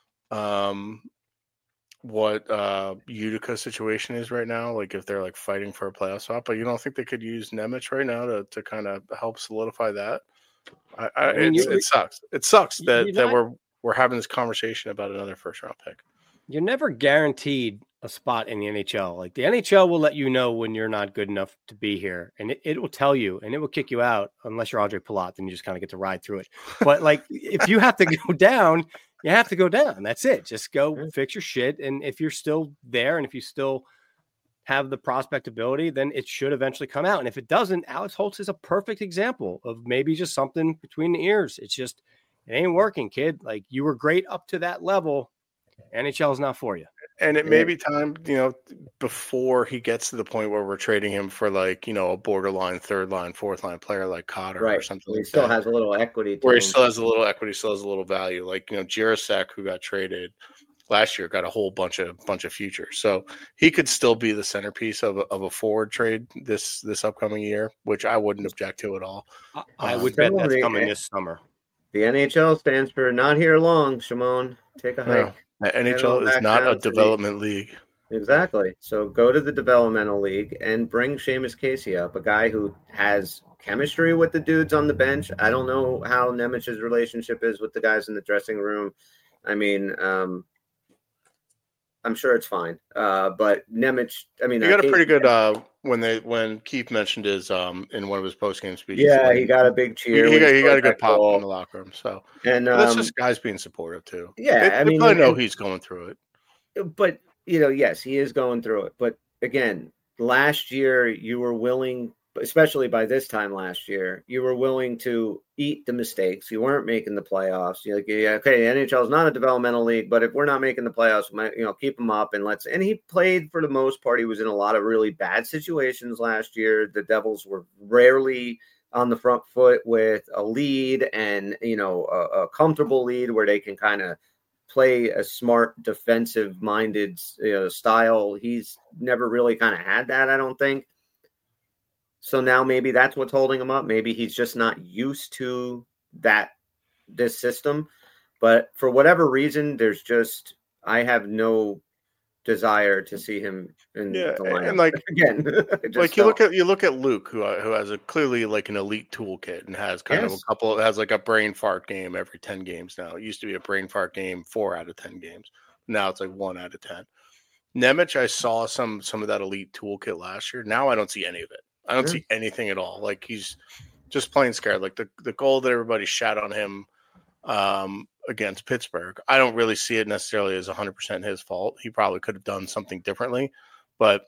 Speaker 3: what Utica's situation is right now. Like if they're like fighting for a playoff spot, but you don't think they could use Nemec right now to kind of help solidify that? It sucks. It sucks that we're having this conversation about another first round pick.
Speaker 4: You're never guaranteed a spot in the NHL. Like the NHL will let you know when you're not good enough to be here, and it will tell you, and it will kick you out unless you're Andre Palat. Then you just kind of get to ride through it. But like if you have to go down, you have to go down. That's it. Just go fix your shit. And if you're still there, and if you still have the prospect ability, then it should eventually come out. And if it doesn't, Alex Holtz is a perfect example of maybe just something between the ears. It's just it ain't working, kid. Like you were great up to that level. NHL is not for you.
Speaker 3: And it may be time, you know, before he gets to the point where we're trading him for like, you know, a borderline third line, fourth line player like Cotter or something.
Speaker 2: He still has a little equity.
Speaker 3: Where he still has a little equity, still has a little value. Like, you know, Jirasek, who got traded last year, got a whole bunch of future. So he could still be the centerpiece of a forward trade this upcoming year, which I wouldn't object to at all.
Speaker 4: I would bet that's coming this summer.
Speaker 2: The NHL stands for not here long, Shimon. Take a hike.
Speaker 3: No. The NHL is not a development league.
Speaker 2: Exactly. So go to the developmental league and bring Seamus Casey up, a guy who has chemistry with the dudes on the bench. I don't know how Nemec's relationship is with the guys in the dressing room. I mean, I'm sure it's fine. But Nemec, I mean,
Speaker 3: he got a pretty good when Keith mentioned his in one of his post game speeches.
Speaker 2: Yeah, he got a big cheer.
Speaker 3: He got a good pop in the locker room. So
Speaker 2: and
Speaker 3: that's just guys being supportive too.
Speaker 2: Yeah,
Speaker 3: they probably know he's going through
Speaker 2: it. But you know, yes, he is going through it. But again, last year you were willing, especially by this time last year, you were willing to eat the mistakes. You weren't making the playoffs. You're like, yeah, okay, NHL is not a developmental league, but if we're not making the playoffs, you know, keep him up and and he played for the most part. He was in a lot of really bad situations last year. The Devils were rarely on the front foot with a lead and, you know, a comfortable lead where they can kind of play a smart defensive minded style. He's never really kind of had that, I don't think. So now maybe that's what's holding him up. Maybe he's just not used to this system. But for whatever reason, I have no desire to see him in the lineup.
Speaker 3: And like
Speaker 2: again,
Speaker 3: like you look at Luke, who has a clearly like an elite toolkit and has kind of has like a brain fart game every 10 games now. It used to be a brain fart game 4 out of 10 games. Now it's like 1 out of 10. Nemec, I saw some of that elite toolkit last year. Now I don't see any of it. I don't see anything at all. Like he's just plain scared. Like the goal that everybody shat on him against Pittsburgh, I don't really see it necessarily as 100% his fault. He probably could have done something differently, but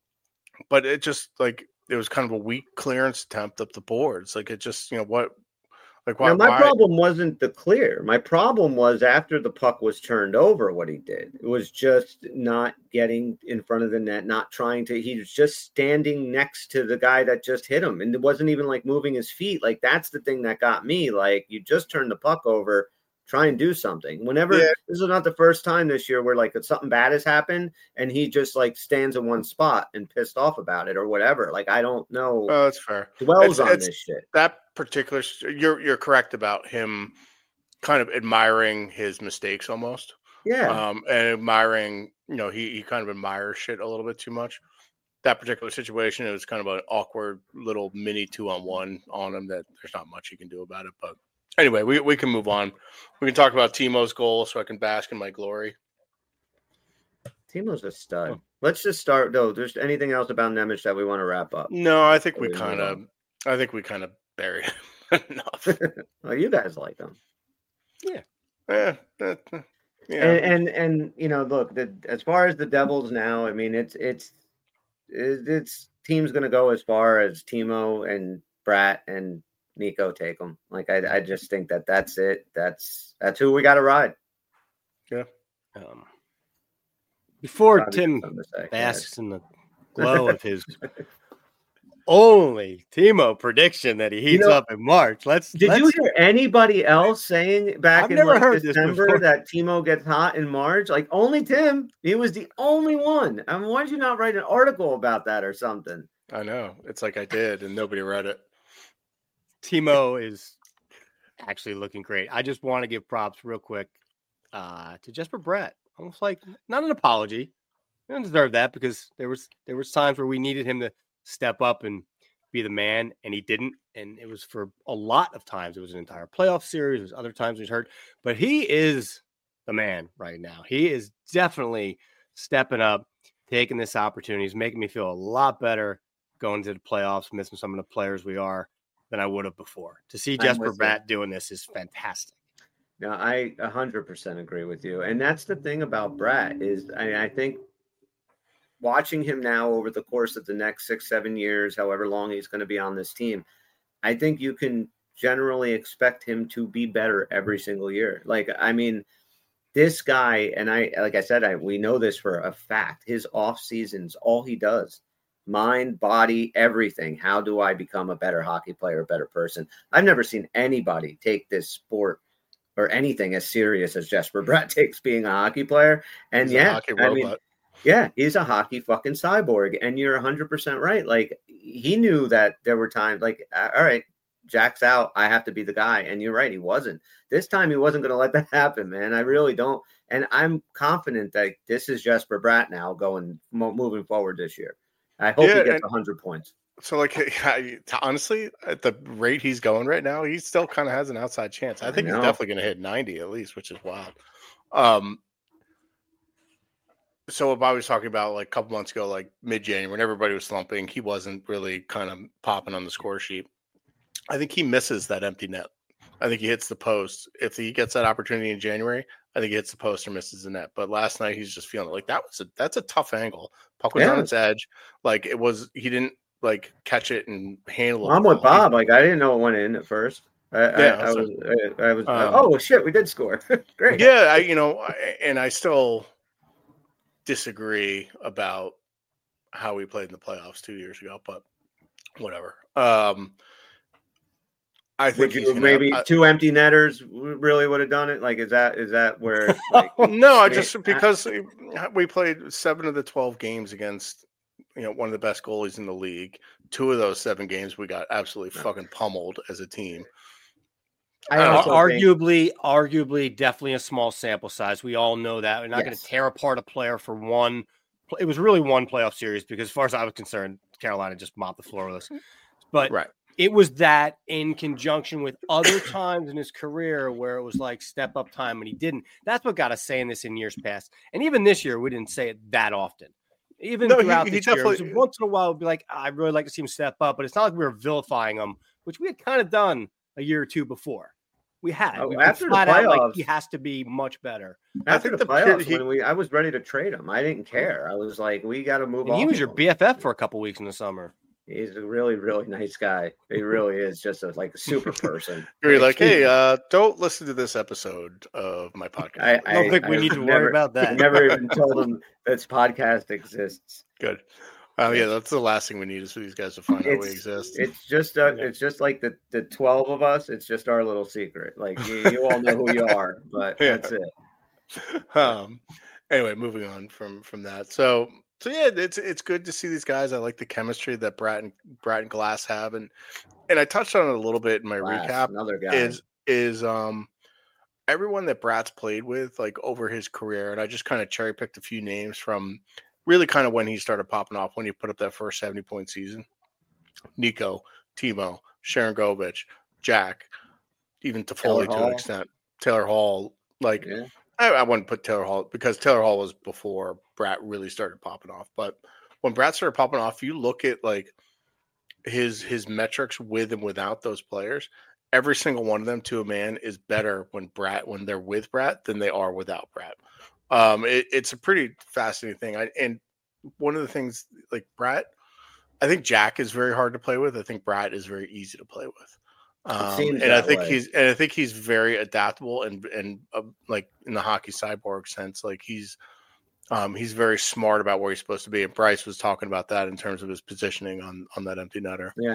Speaker 3: it just like it was kind of a weak clearance attempt up the boards. Like it just, you know, what. Like why,
Speaker 2: now, my problem wasn't the clear. My problem was after the puck was turned over, what he did. It was just not getting in front of the net, not trying to. He was just standing next to the guy that just hit him. And it wasn't even like moving his feet. Like that's the thing that got me. Like you just turned the puck over, try and do something. Whenever this is not the first time this year where like something bad has happened and he just like stands in one spot and pissed off about it or whatever. Like I don't know.
Speaker 3: Oh, that's fair.
Speaker 2: Dwells on this shit.
Speaker 3: That particular, you're correct about him kind of admiring his mistakes almost.
Speaker 2: Yeah.
Speaker 3: And admiring, you know, he kind of admires shit a little bit too much. That particular situation, it was kind of an awkward little mini 2-on-1 on him that there's not much he can do about it. But anyway, we can move on. We can talk about Timo's goal so I can bask in my glory.
Speaker 2: Timo's a stud. Let's just start though. There's anything else about Nemec that we want to wrap up?
Speaker 3: No, I think we kind of buried him enough.
Speaker 2: Well, you guys like him.
Speaker 3: Yeah.
Speaker 2: And you know, look, as far as the Devils now, I mean, it's team's going to go as far as Timo and Bratt and Nico take them. Like I just think that's it. That's who we got to ride.
Speaker 3: Yeah.
Speaker 4: Before Tim basks in the glow of his only Timo prediction that he heats up in March.
Speaker 2: Did you hear anybody else saying back in December that Timo gets hot in March? Like only Tim. He was the only one. I mean, why did you not write an article about that or something?
Speaker 3: I know. It's like I did, and nobody read it.
Speaker 4: Timo is actually looking great. I just want to give props real quick to Jesper Bratt. Almost like not an apology. He doesn't deserve that because there was times where we needed him to step up and be the man, and he didn't. And it was for a lot of times. It was an entire playoff series. It was other times he was hurt. But he is the man right now. He is definitely stepping up, taking this opportunity. He's making me feel a lot better going to the playoffs, missing some of the players we are than I would have before. To see Jesper Bratt doing this is fantastic.
Speaker 2: No, I 100% agree with you. And that's the thing about Bratt is I think watching him now over the course of the next 6-7 years, however long he's going to be on this team, I think you can generally expect him to be better every single year. Like, I mean, this guy, and we know this for a fact, his off seasons, all he does, mind, body, everything. How do I become a better hockey player, a better person? I've never seen anybody take this sport or anything as serious as Jesper Bratt takes being a hockey player. And he's he's a hockey fucking cyborg. And you're 100% right. Like, he knew that there were times like, all right, Jack's out, I have to be the guy. And you're right, he wasn't. This time he wasn't going to let that happen, man. I really don't. And I'm confident that this is Jesper Bratt now moving forward this year. I hope he gets 100 points.
Speaker 3: So, like, honestly, at the rate he's going right now, he still kind of has an outside chance. I think he's definitely going to hit 90 at least, which is wild. So what Bobby was talking about like a couple months ago, like mid-January, when everybody was slumping, he wasn't really kind of popping on the score sheet. I think he misses that empty net. I think he hits the post. If he gets that opportunity in January, I think he hits the post or misses the net. But last night he's just feeling like that's a tough angle. Puck was on its edge. Like he didn't like catch it and handle it.
Speaker 2: I'm with Bob. Like, I didn't know it went in at first. I was oh shit, we did score. Great.
Speaker 3: Yeah, and I still disagree about how we played in the playoffs 2 years ago, but whatever. I think
Speaker 2: maybe two empty netters really would have done it. Like, is that where? Like,
Speaker 3: no, because we played 7 of the 12 games against one of the best goalies in the league. 2 of those 7 games we got absolutely fucking pummeled as a team.
Speaker 4: Arguably, definitely a small sample size. We all know that. We're not going to tear apart a player for one. It was really one playoff series because, as far as I was concerned, Carolina just mopped the floor with us. But it was that in conjunction with other times in his career where it was like step up time and he didn't. That's what got us saying this in years past. And even this year, we didn't say it that often. Even throughout this year, once in a while, we'd be like, I'd really like to see him step up. But it's not like we were vilifying him, which we had kind of done a year or two before. We had.
Speaker 2: After the playoffs,
Speaker 4: like, he has to be much better.
Speaker 2: After the playoffs, I was ready to trade him. I didn't care. I was like, we got to move on.
Speaker 4: He was your BFF for a couple weeks in the summer.
Speaker 2: He's a really, really nice guy. He really is just a super person.
Speaker 3: You're like, hey, don't listen to this episode of my podcast.
Speaker 4: I don't think we need to worry about that.
Speaker 2: I never even told him this podcast exists.
Speaker 3: Good. Yeah, that's the last thing we need is for these guys to find out we exist.
Speaker 2: It's just like the 12 of us. It's just our little secret. Like you all know who you are, but that's it.
Speaker 3: Anyway, moving on from that. So yeah, it's good to see these guys. I like the chemistry that Bratt and Glass have, and I touched on it a little bit in my recap.
Speaker 2: Another guy
Speaker 3: is everyone that Bratt's played with like over his career, and I just kind of cherry picked a few names from really kind of when he started popping off, when he put up that first 70-point season. Nico, Timo, Sharon Govich, Jack, even Toffoli to an extent. Taylor Hall. Like, I wouldn't put Taylor Hall because Taylor Hall was before Bratt really started popping off. But when Bratt started popping off, you look at like his metrics with and without those players, every single one of them to a man is better when they're with Bratt than they are without Bratt. It's a pretty fascinating thing. And one of the things like Bratt, I think Jack is very hard to play with. I think Bratt is very easy to play with. I think he's very adaptable and like in the hockey cyborg sense, like he's He's very smart about where he's supposed to be, and Bryce was talking about that in terms of his positioning on that empty netter.
Speaker 2: Yeah.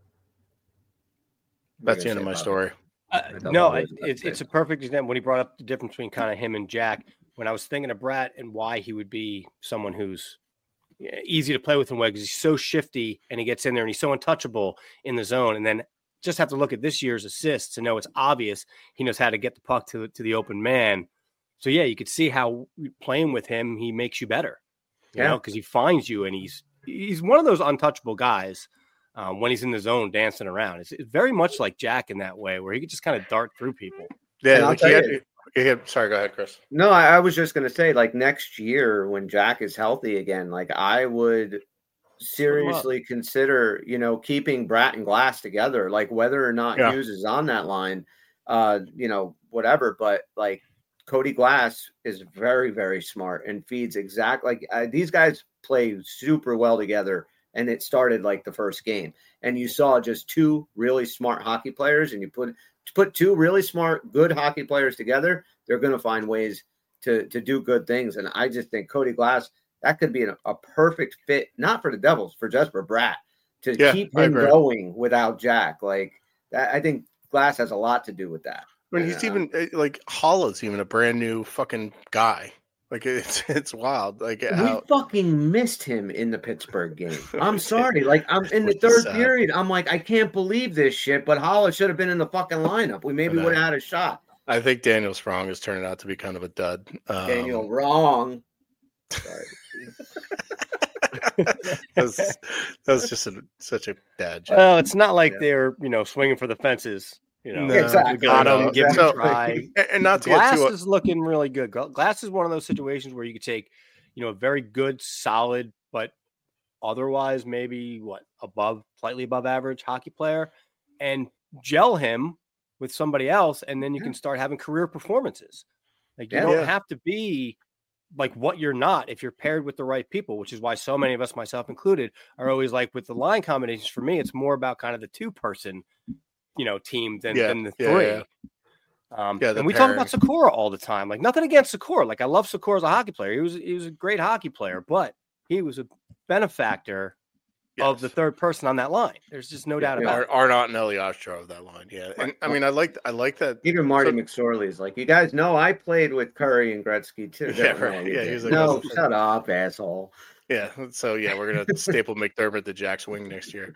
Speaker 3: That's the end of my story.
Speaker 4: No, it's a perfect example when he brought up the difference between kind of him and Jack. When I was thinking of Brat and why he would be someone who's easy to play with in way because he's so shifty and he gets in there and he's so untouchable in the zone. And then just have to look at this year's assists to know it's obvious he knows how to get the puck to the open man. So yeah, you could see how playing with him he makes you better, you know, because he finds you and he's one of those untouchable guys. When he's in the zone dancing around, it's very much like Jack in that way, where he could just kind of dart through people.
Speaker 3: Yeah, like sorry, go ahead, Chris.
Speaker 2: No, I was just going to say, like, next year when Jack is healthy again, like, I would seriously consider, you know, keeping Brat and Glass together, like whether or not Hughes is on that line, you know, whatever. But like Cody Glass is very, very smart and feeds exactly like these guys play super well together. And it started like the first game, and you saw just two really smart hockey players, and you put two really smart, good hockey players together, they're going to find ways to do good things. And I just think Cody Glass, that could be a perfect fit, not for the Devils, just for Brat to keep him going without Jack. Like that, I think Glass has a lot to do with that.
Speaker 3: I mean, he's even like Hollow's even a brand new fucking guy. Like it's wild. Like
Speaker 2: we fucking missed him in the Pittsburgh game. I'm sorry. Like I'm in the third period. I'm like, I can't believe this shit. But Hollow should have been in the fucking lineup. We maybe would have had a shot.
Speaker 3: I think Daniel Sprong is turning out to be kind of a dud.
Speaker 2: Daniel Wrong. Sorry.
Speaker 3: that was just such a bad joke.
Speaker 4: Well, it's not like they're swinging for the fences.
Speaker 2: Exactly.
Speaker 4: Got him, give him a try.
Speaker 3: And not to
Speaker 4: Glass
Speaker 3: get
Speaker 4: is looking really good. Glass is one of those situations where you could take, a very good, solid, but otherwise maybe slightly above average hockey player, and gel him with somebody else, and then you can start having career performances. Like you don't have to be like what you're not if you're paired with the right people, which is why so many of us, myself included, are always like with the line combinations. For me, it's more about kind of the two-person team than the three. And we talk about Sikora all the time. Like nothing against Sikora. Like I love Sikora as a hockey player. He was a great hockey player, but he was a benefactor of the third person on that line. There's just no doubt about it.
Speaker 3: Arnott and Eliashar of that line. Yeah. And I mean, I like that.
Speaker 2: Even Marty McSorley's like, you guys know I played with Curry and Gretzky too.
Speaker 3: Yeah, right. He's like,
Speaker 2: no, shut up, asshole.
Speaker 3: Yeah, so we're gonna staple McDermott to Jack's wing next year,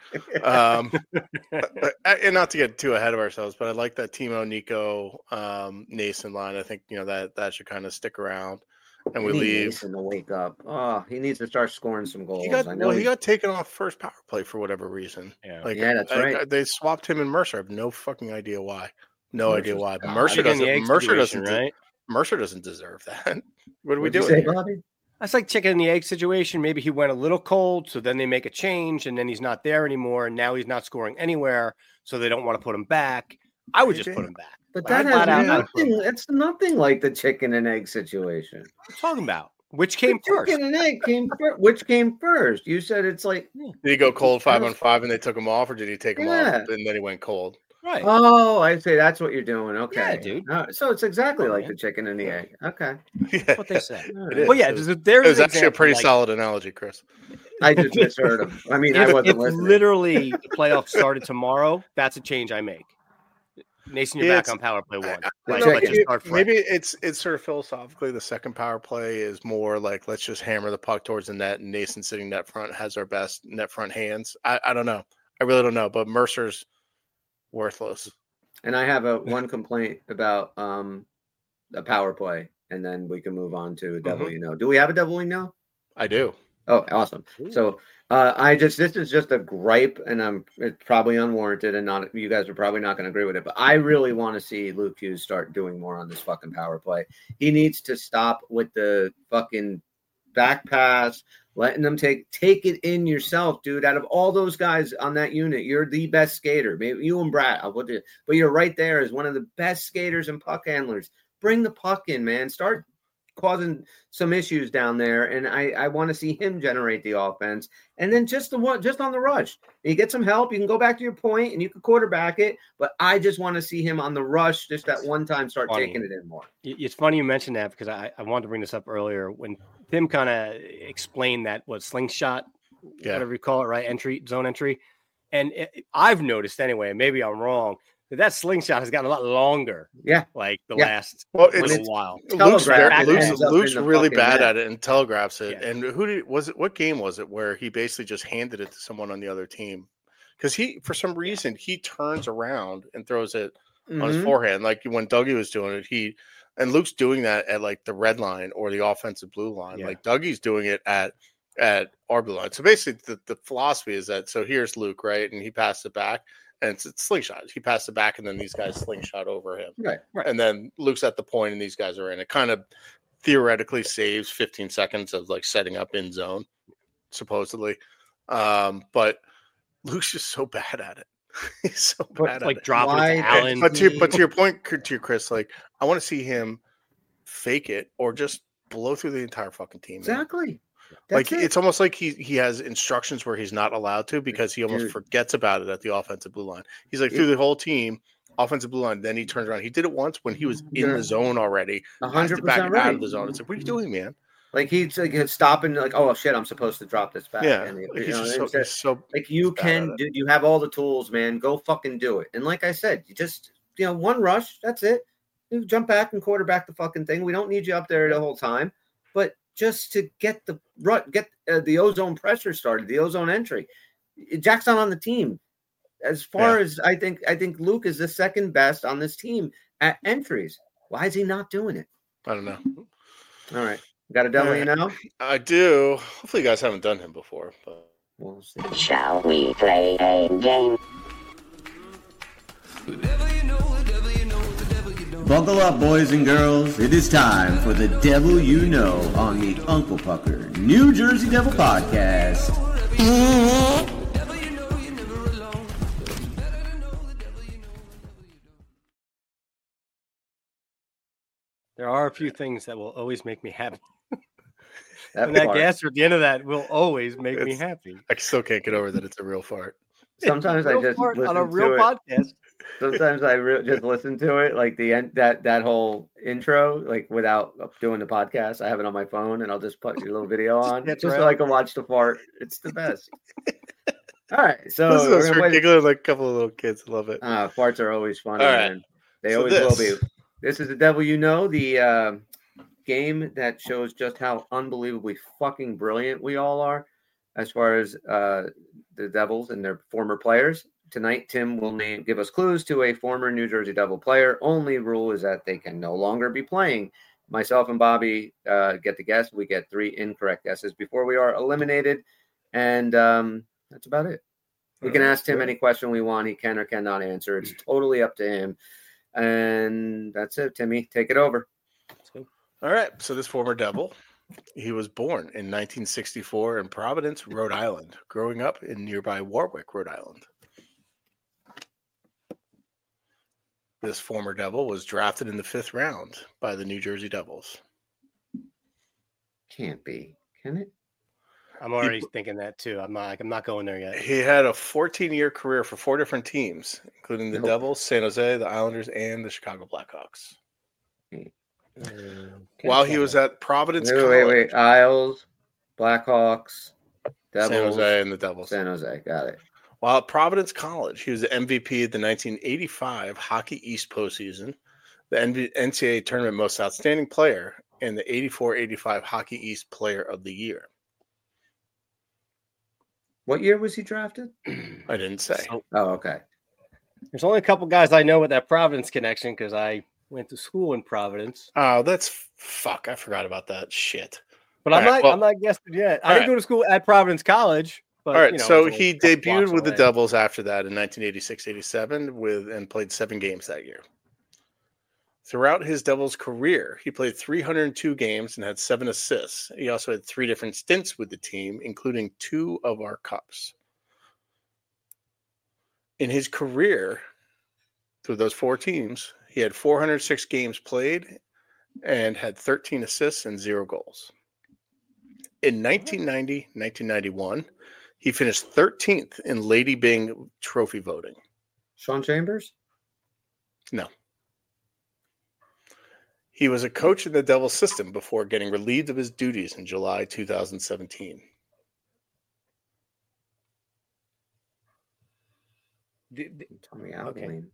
Speaker 3: and not to get too ahead of ourselves, but I like that Timo, Nico, Nason line. I think that should kind of stick around, and we leave.
Speaker 2: Nason to wake up. Oh, he needs to start scoring some goals.
Speaker 3: He got taken off first power play for whatever reason.
Speaker 2: Yeah, that's right.
Speaker 3: They swapped him and Mercer. I have no fucking idea why. Idea why. Mercer doesn't. Right? Mercer doesn't deserve that. What are we doing here?
Speaker 2: Bobby?
Speaker 4: That's like chicken and the egg situation. Maybe he went a little cold, so then they make a change, and then he's not there anymore, and now he's not scoring anywhere, so they don't want to put him back. I would just put him back.
Speaker 2: But that has nothing. It's nothing like the chicken and egg situation.
Speaker 4: What are you talking about? Which came first?
Speaker 2: Chicken and egg came first. Which came first? You said it's like.
Speaker 3: Did he go cold 5-on-5 and they took him off, or did he take him off and then he went cold?
Speaker 4: Right.
Speaker 2: Oh, I see. That's what you're doing. Okay,
Speaker 4: yeah, dude.
Speaker 2: So it's exactly like the chicken and the egg. Okay.
Speaker 4: That's what they say.
Speaker 2: Well,
Speaker 4: yeah.
Speaker 3: It was actually a pretty solid analogy, Chris.
Speaker 2: I just misheard him. I mean, I wasn't listening.
Speaker 4: Literally, the playoffs started tomorrow. That's a change I make. Nason, you're back on power play one.
Speaker 3: Maybe it's sort of philosophically the second power play is more like let's just hammer the puck towards the net, and Nason sitting net front has our best net front hands. I don't know. I really don't know. But Mercer's worthless.
Speaker 2: And I have one complaint about the power play, and then we can move on to a devil you know. Do we have a devil we know?
Speaker 3: I do.
Speaker 2: Oh, awesome. So this is just a gripe, and it's probably unwarranted, and not you guys are probably not going to agree with it, but I really want to see Luke Hughes start doing more on this fucking power play. He needs to stop with the fucking back pass, letting them take it in yourself, dude. Out of all those guys on that unit, you're the best skater. Maybe you and Brat, but you're right there as one of the best skaters and puck handlers. Bring the puck in, man. Start causing some issues down there, and I want to see him generate the offense. And then just on the rush, you get some help. You can go back to your point, and you can quarterback it. But I just want to see him on the rush, just that one time, start taking it in more.
Speaker 4: It's funny you mentioned that because I wanted to bring this up earlier when Tim kind of explained that slingshot, whatever you call it, right? Zone entry. And I've noticed anyway, maybe I'm wrong, that slingshot has gotten a lot longer.
Speaker 2: Yeah.
Speaker 4: Like the last
Speaker 3: it's
Speaker 4: a while.
Speaker 3: Luke's really bad at it and telegraphs it.
Speaker 2: Yeah.
Speaker 3: And what game was it where he basically just handed it to someone on the other team? Because for some reason, he turns around and throws it on his forehand. Like when Dougie was doing it, and Luke's doing that at like the red line or the offensive blue line. Yeah. Like Dougie's doing it at our blue line. So basically the philosophy is that, so here's Luke, right? And he passed it back. And it's slingshot. He passed it back, and then these guys slingshot over him.
Speaker 2: Right.
Speaker 3: And then Luke's at the point, and these guys are in. It kind of theoretically saves 15 seconds of like setting up in zone, supposedly. But Luke's just so bad at it. He's so bad at it.
Speaker 4: Dropping it to Allen.
Speaker 3: But to your point, to Chris, like I want to see him fake it or just blow through the entire fucking team.
Speaker 2: Exactly.
Speaker 3: It's almost like he has instructions where he's not allowed to because he almost forgets about it at the offensive blue line. He's like through the whole team, offensive blue line. Then he turns around. He did it once when he was in the zone already.
Speaker 2: 100%
Speaker 3: back
Speaker 2: right.
Speaker 3: out of the zone. It's like, what are you doing, man?
Speaker 2: Like he's like stopping, like, oh shit, I'm supposed to drop this back.
Speaker 3: Yeah,
Speaker 2: and
Speaker 3: he's so
Speaker 2: like you can do. You have all the tools, man. Go fucking do it. And like I said, you just one rush. That's it. You jump back and quarterback the fucking thing. We don't need you up there the whole time, but just to get the ozone pressure started, the ozone entry. Jack's not on the team. As far as I think Luke is the second best on this team at entries. Why is he not doing it?
Speaker 3: I don't know.
Speaker 2: All right. Got a devil,
Speaker 3: I do. Hopefully you guys haven't done him before. But
Speaker 2: we'll see.
Speaker 5: Shall we play a game?
Speaker 6: Buckle up, boys and girls. It is time for the Devil You Know on the Uncle Pucker New Jersey Devil Podcast.
Speaker 4: There are a few things that will always make me happy.
Speaker 2: That
Speaker 4: gasser at the end of that will always make me happy.
Speaker 3: I still can't get over that it's a real fart.
Speaker 2: Sometimes I just listen
Speaker 4: on a real podcast.
Speaker 2: Sometimes I just listen to it, like the end, that whole intro, like without doing the podcast. I have it on my phone, and I'll just put your little video on, just so I can watch the fart. It's the best. All right, so
Speaker 3: we're giggling like a couple of little kids. Love it.
Speaker 2: Farts are always funny,
Speaker 3: right.
Speaker 2: man. They always will be. This is the Devil You Know, the game that shows just how unbelievably fucking brilliant we all are, as far as the Devils and their former players. Tonight, Tim will give us clues to a former New Jersey Devil player. Only rule is that they can no longer be playing. Myself and Bobby get the guess. We get 3 incorrect guesses before we are eliminated. And that's about it. We can ask Tim any question we want. He can or cannot answer. It's totally up to him. And that's it, Timmy. Take it over.
Speaker 3: All right. So this former Devil, he was born in 1964 in Providence, Rhode Island, growing up in nearby Warwick, Rhode Island. This former Devil was drafted in the 5th round by the New Jersey Devils.
Speaker 2: Can't be, can it?
Speaker 4: I'm already thinking that too. I'm not going there yet.
Speaker 3: He had a 14-year career for 4 different teams, including the Devils, San Jose, the Islanders, and the Chicago Blackhawks. While he was at Providence College.
Speaker 2: Wait. Isles, Blackhawks, Devils.
Speaker 3: San Jose, and the Devils.
Speaker 2: San Jose, got it.
Speaker 3: While at Providence College, he was the MVP of the 1985 Hockey East postseason, the NCAA Tournament Most Outstanding Player, and the 84-85 Hockey East Player of the Year.
Speaker 2: What year was he drafted?
Speaker 3: I didn't say.
Speaker 2: Oh, okay.
Speaker 4: There's only a couple guys I know with that Providence connection because I went to school in Providence.
Speaker 3: Oh, fuck. I forgot about that shit.
Speaker 4: But I'm not guessing yet. I didn't go to school at Providence College. But,
Speaker 3: all right, so he debuted with the Devils after that in 1986-87 and played 7 games that year. Throughout his Devils career, he played 302 games and had 7 assists. He also had 3 different stints with the team, including 2 of our cups. In his career, through those 4 teams, he had 406 games played and had 13 assists and 0 goals. In 1990-1991, he finished 13th in Lady Byng trophy voting.
Speaker 2: Sean Chambers?
Speaker 3: No. He was a coach in the Devils system before getting relieved of his duties in July 2017.
Speaker 2: Tommy Allen.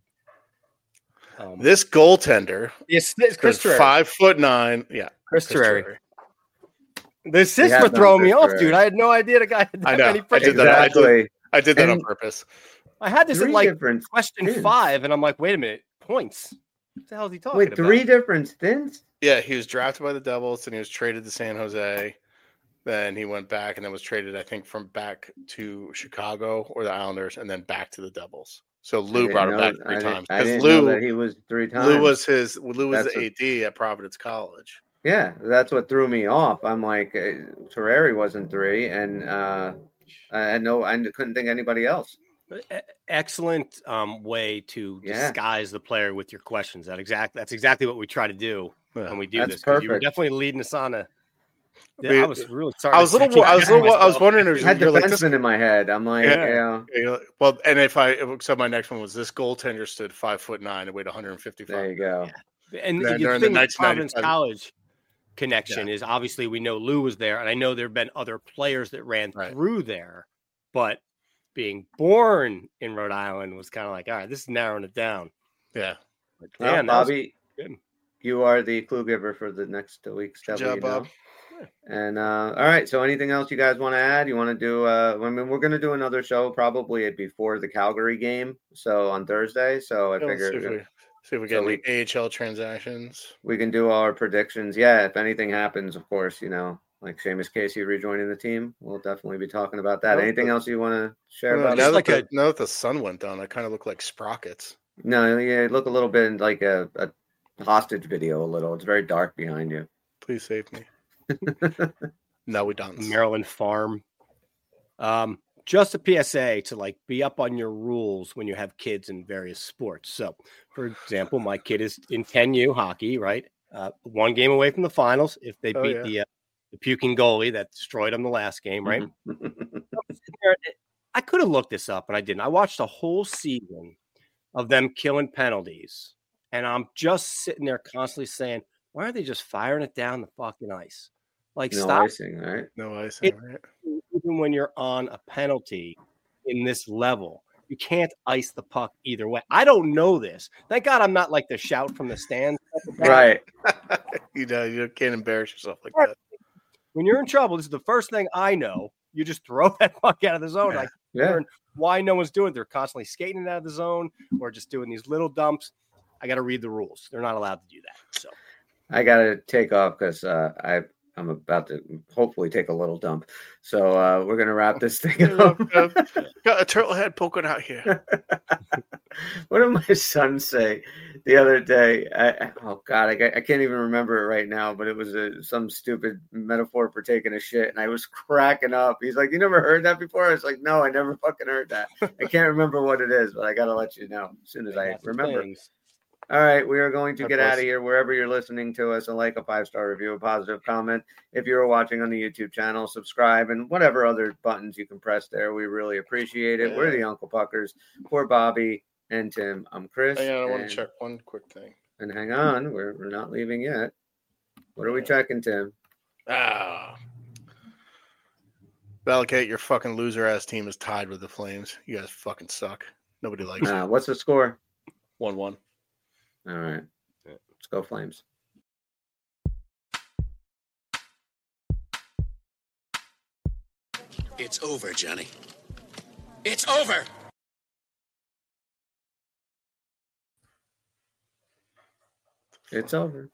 Speaker 3: This goaltender
Speaker 4: It's
Speaker 3: is
Speaker 4: Chris Terreri.
Speaker 3: 5'9". Yeah,
Speaker 4: Chris Terreri.
Speaker 3: Terreri.
Speaker 4: The assists
Speaker 2: Yeah,
Speaker 4: were throwing me
Speaker 2: Chris
Speaker 4: off,
Speaker 2: Terreri.
Speaker 4: dude. I had no idea the guy had that
Speaker 3: I know.
Speaker 4: many
Speaker 3: I did
Speaker 4: freaking
Speaker 3: that.
Speaker 2: Exactly.
Speaker 3: I did that on
Speaker 2: And-
Speaker 3: purpose.
Speaker 4: I had this at
Speaker 2: Three
Speaker 4: like
Speaker 2: different
Speaker 4: question
Speaker 2: stints.
Speaker 4: 5, and I'm like, wait a minute, points. What the hell is he talking
Speaker 2: Wait,
Speaker 4: about?
Speaker 2: 3 different stints?
Speaker 3: Yeah, he was drafted by the Devils, and he was traded to San Jose. Then he went back and then was traded, I think, from back to Chicago or the Islanders, and then back to the Devils. So Lou brought him back 3 times
Speaker 2: I
Speaker 3: because
Speaker 2: didn't know that
Speaker 3: Lou
Speaker 2: he was 3 times.
Speaker 3: Lou was
Speaker 2: That's
Speaker 3: the AD at Providence College.
Speaker 2: Yeah, that's what threw me off. I'm like, Terreri wasn't 3, and I couldn't think anybody else.
Speaker 4: Excellent way to disguise the player with your questions. That's exactly what we try to do when we do
Speaker 2: That's
Speaker 4: this. 'Cause you were
Speaker 2: perfect.
Speaker 4: definitely leading us on a.
Speaker 3: We-
Speaker 4: I was really sorry.
Speaker 3: I was
Speaker 4: to keep
Speaker 3: I was
Speaker 4: myself.
Speaker 3: wondering
Speaker 2: I
Speaker 3: if
Speaker 2: had
Speaker 3: you're like this.
Speaker 2: defenseman in my head. I'm like,
Speaker 4: Yeah.
Speaker 3: Well, and so my next one was this goaltender stood 5'9" and weighed 155.
Speaker 2: there you go.
Speaker 4: And
Speaker 3: Then
Speaker 4: the
Speaker 3: during
Speaker 4: thing
Speaker 3: the
Speaker 4: with Providence
Speaker 3: 1995
Speaker 4: College connection is obviously we know Lou was there, and I know there have been other players that ran through there, but being born in Rhode Island was kind of like, all right, this is narrowing it down.
Speaker 3: Yeah.
Speaker 4: But
Speaker 2: Well,
Speaker 4: damn, that was
Speaker 2: Bobby,
Speaker 4: good.
Speaker 2: you are the clue giver for the next week's
Speaker 3: Good
Speaker 2: Devil
Speaker 3: job,
Speaker 2: You Know.
Speaker 3: Bob.
Speaker 2: And all right, so anything else you guys want to add? You want to do? I mean, we're going to do another show probably before the Calgary game, so on Thursday. So I
Speaker 3: Let's
Speaker 2: figure
Speaker 3: see if we get
Speaker 2: So
Speaker 3: any AHL transactions.
Speaker 2: we can do our predictions. Yeah, if anything happens, of course, like Seamus Casey rejoining the team, we'll definitely be talking about that.
Speaker 3: Nope,
Speaker 2: Anything else you want to share
Speaker 3: Now
Speaker 2: about
Speaker 3: that,
Speaker 2: it?
Speaker 3: now that the sun went down, I kind of look like sprockets.
Speaker 2: No, yeah, it look a little bit like a hostage video. A little. It's very dark behind you.
Speaker 3: Please save me. No, we don't.
Speaker 4: Maryland Farm. Just a PSA to be up on your rules when you have kids in various sports. So, for example, my kid is in 10U hockey, right? 1 game away from the finals if they beat the puking goalie that destroyed him the last game, right? I could have looked this up, but I didn't. I watched a whole season of them killing penalties, and I'm just sitting there constantly saying, why are they just firing it down the fucking ice?
Speaker 2: No
Speaker 4: Stop.
Speaker 2: icing, right?
Speaker 3: No icing, right?
Speaker 4: Even when you're on a penalty in this level, you can't ice the puck either way. I don't know this. Thank God I'm not like the shout from the stands.
Speaker 2: Right.
Speaker 3: You can't embarrass yourself like that.
Speaker 4: When you're in trouble, this is the first thing I know. You just throw that puck out of the zone. I learn why no one's doing it. They're constantly skating it out of the zone or just doing these little dumps. I got to read the rules. They're not allowed to do that. So
Speaker 2: I got to take off because I'm about to hopefully take a little dump. So we're going to wrap this thing up.
Speaker 3: Got a turtle head poking out here.
Speaker 2: What did my son say the other day? Oh, God, I can't even remember it right now, but it was some stupid metaphor for taking a shit, and I was cracking up. He's like, you never heard that before? I was like, no, I never fucking heard that. I can't remember what it is, but I got to let you know as soon as I remember. All right, we are going to get out of here wherever you're listening to us. A 5-star review, a positive comment. If you're watching on the YouTube channel, subscribe, and whatever other buttons you can press there. We really appreciate it. Yeah. We're the Uncle Puckers. For Bobby and Tim, I'm Chris.
Speaker 3: Hang on, I want to check one quick thing.
Speaker 2: And hang on, we're not leaving yet. What are we checking, Tim?
Speaker 3: Validate, your fucking loser-ass team is tied with the Flames. You guys fucking suck. Nobody likes you.
Speaker 2: What's the score?
Speaker 3: 1-1.
Speaker 2: All right. Let's go Flames.
Speaker 7: It's over, Johnny. It's over!
Speaker 2: It's over.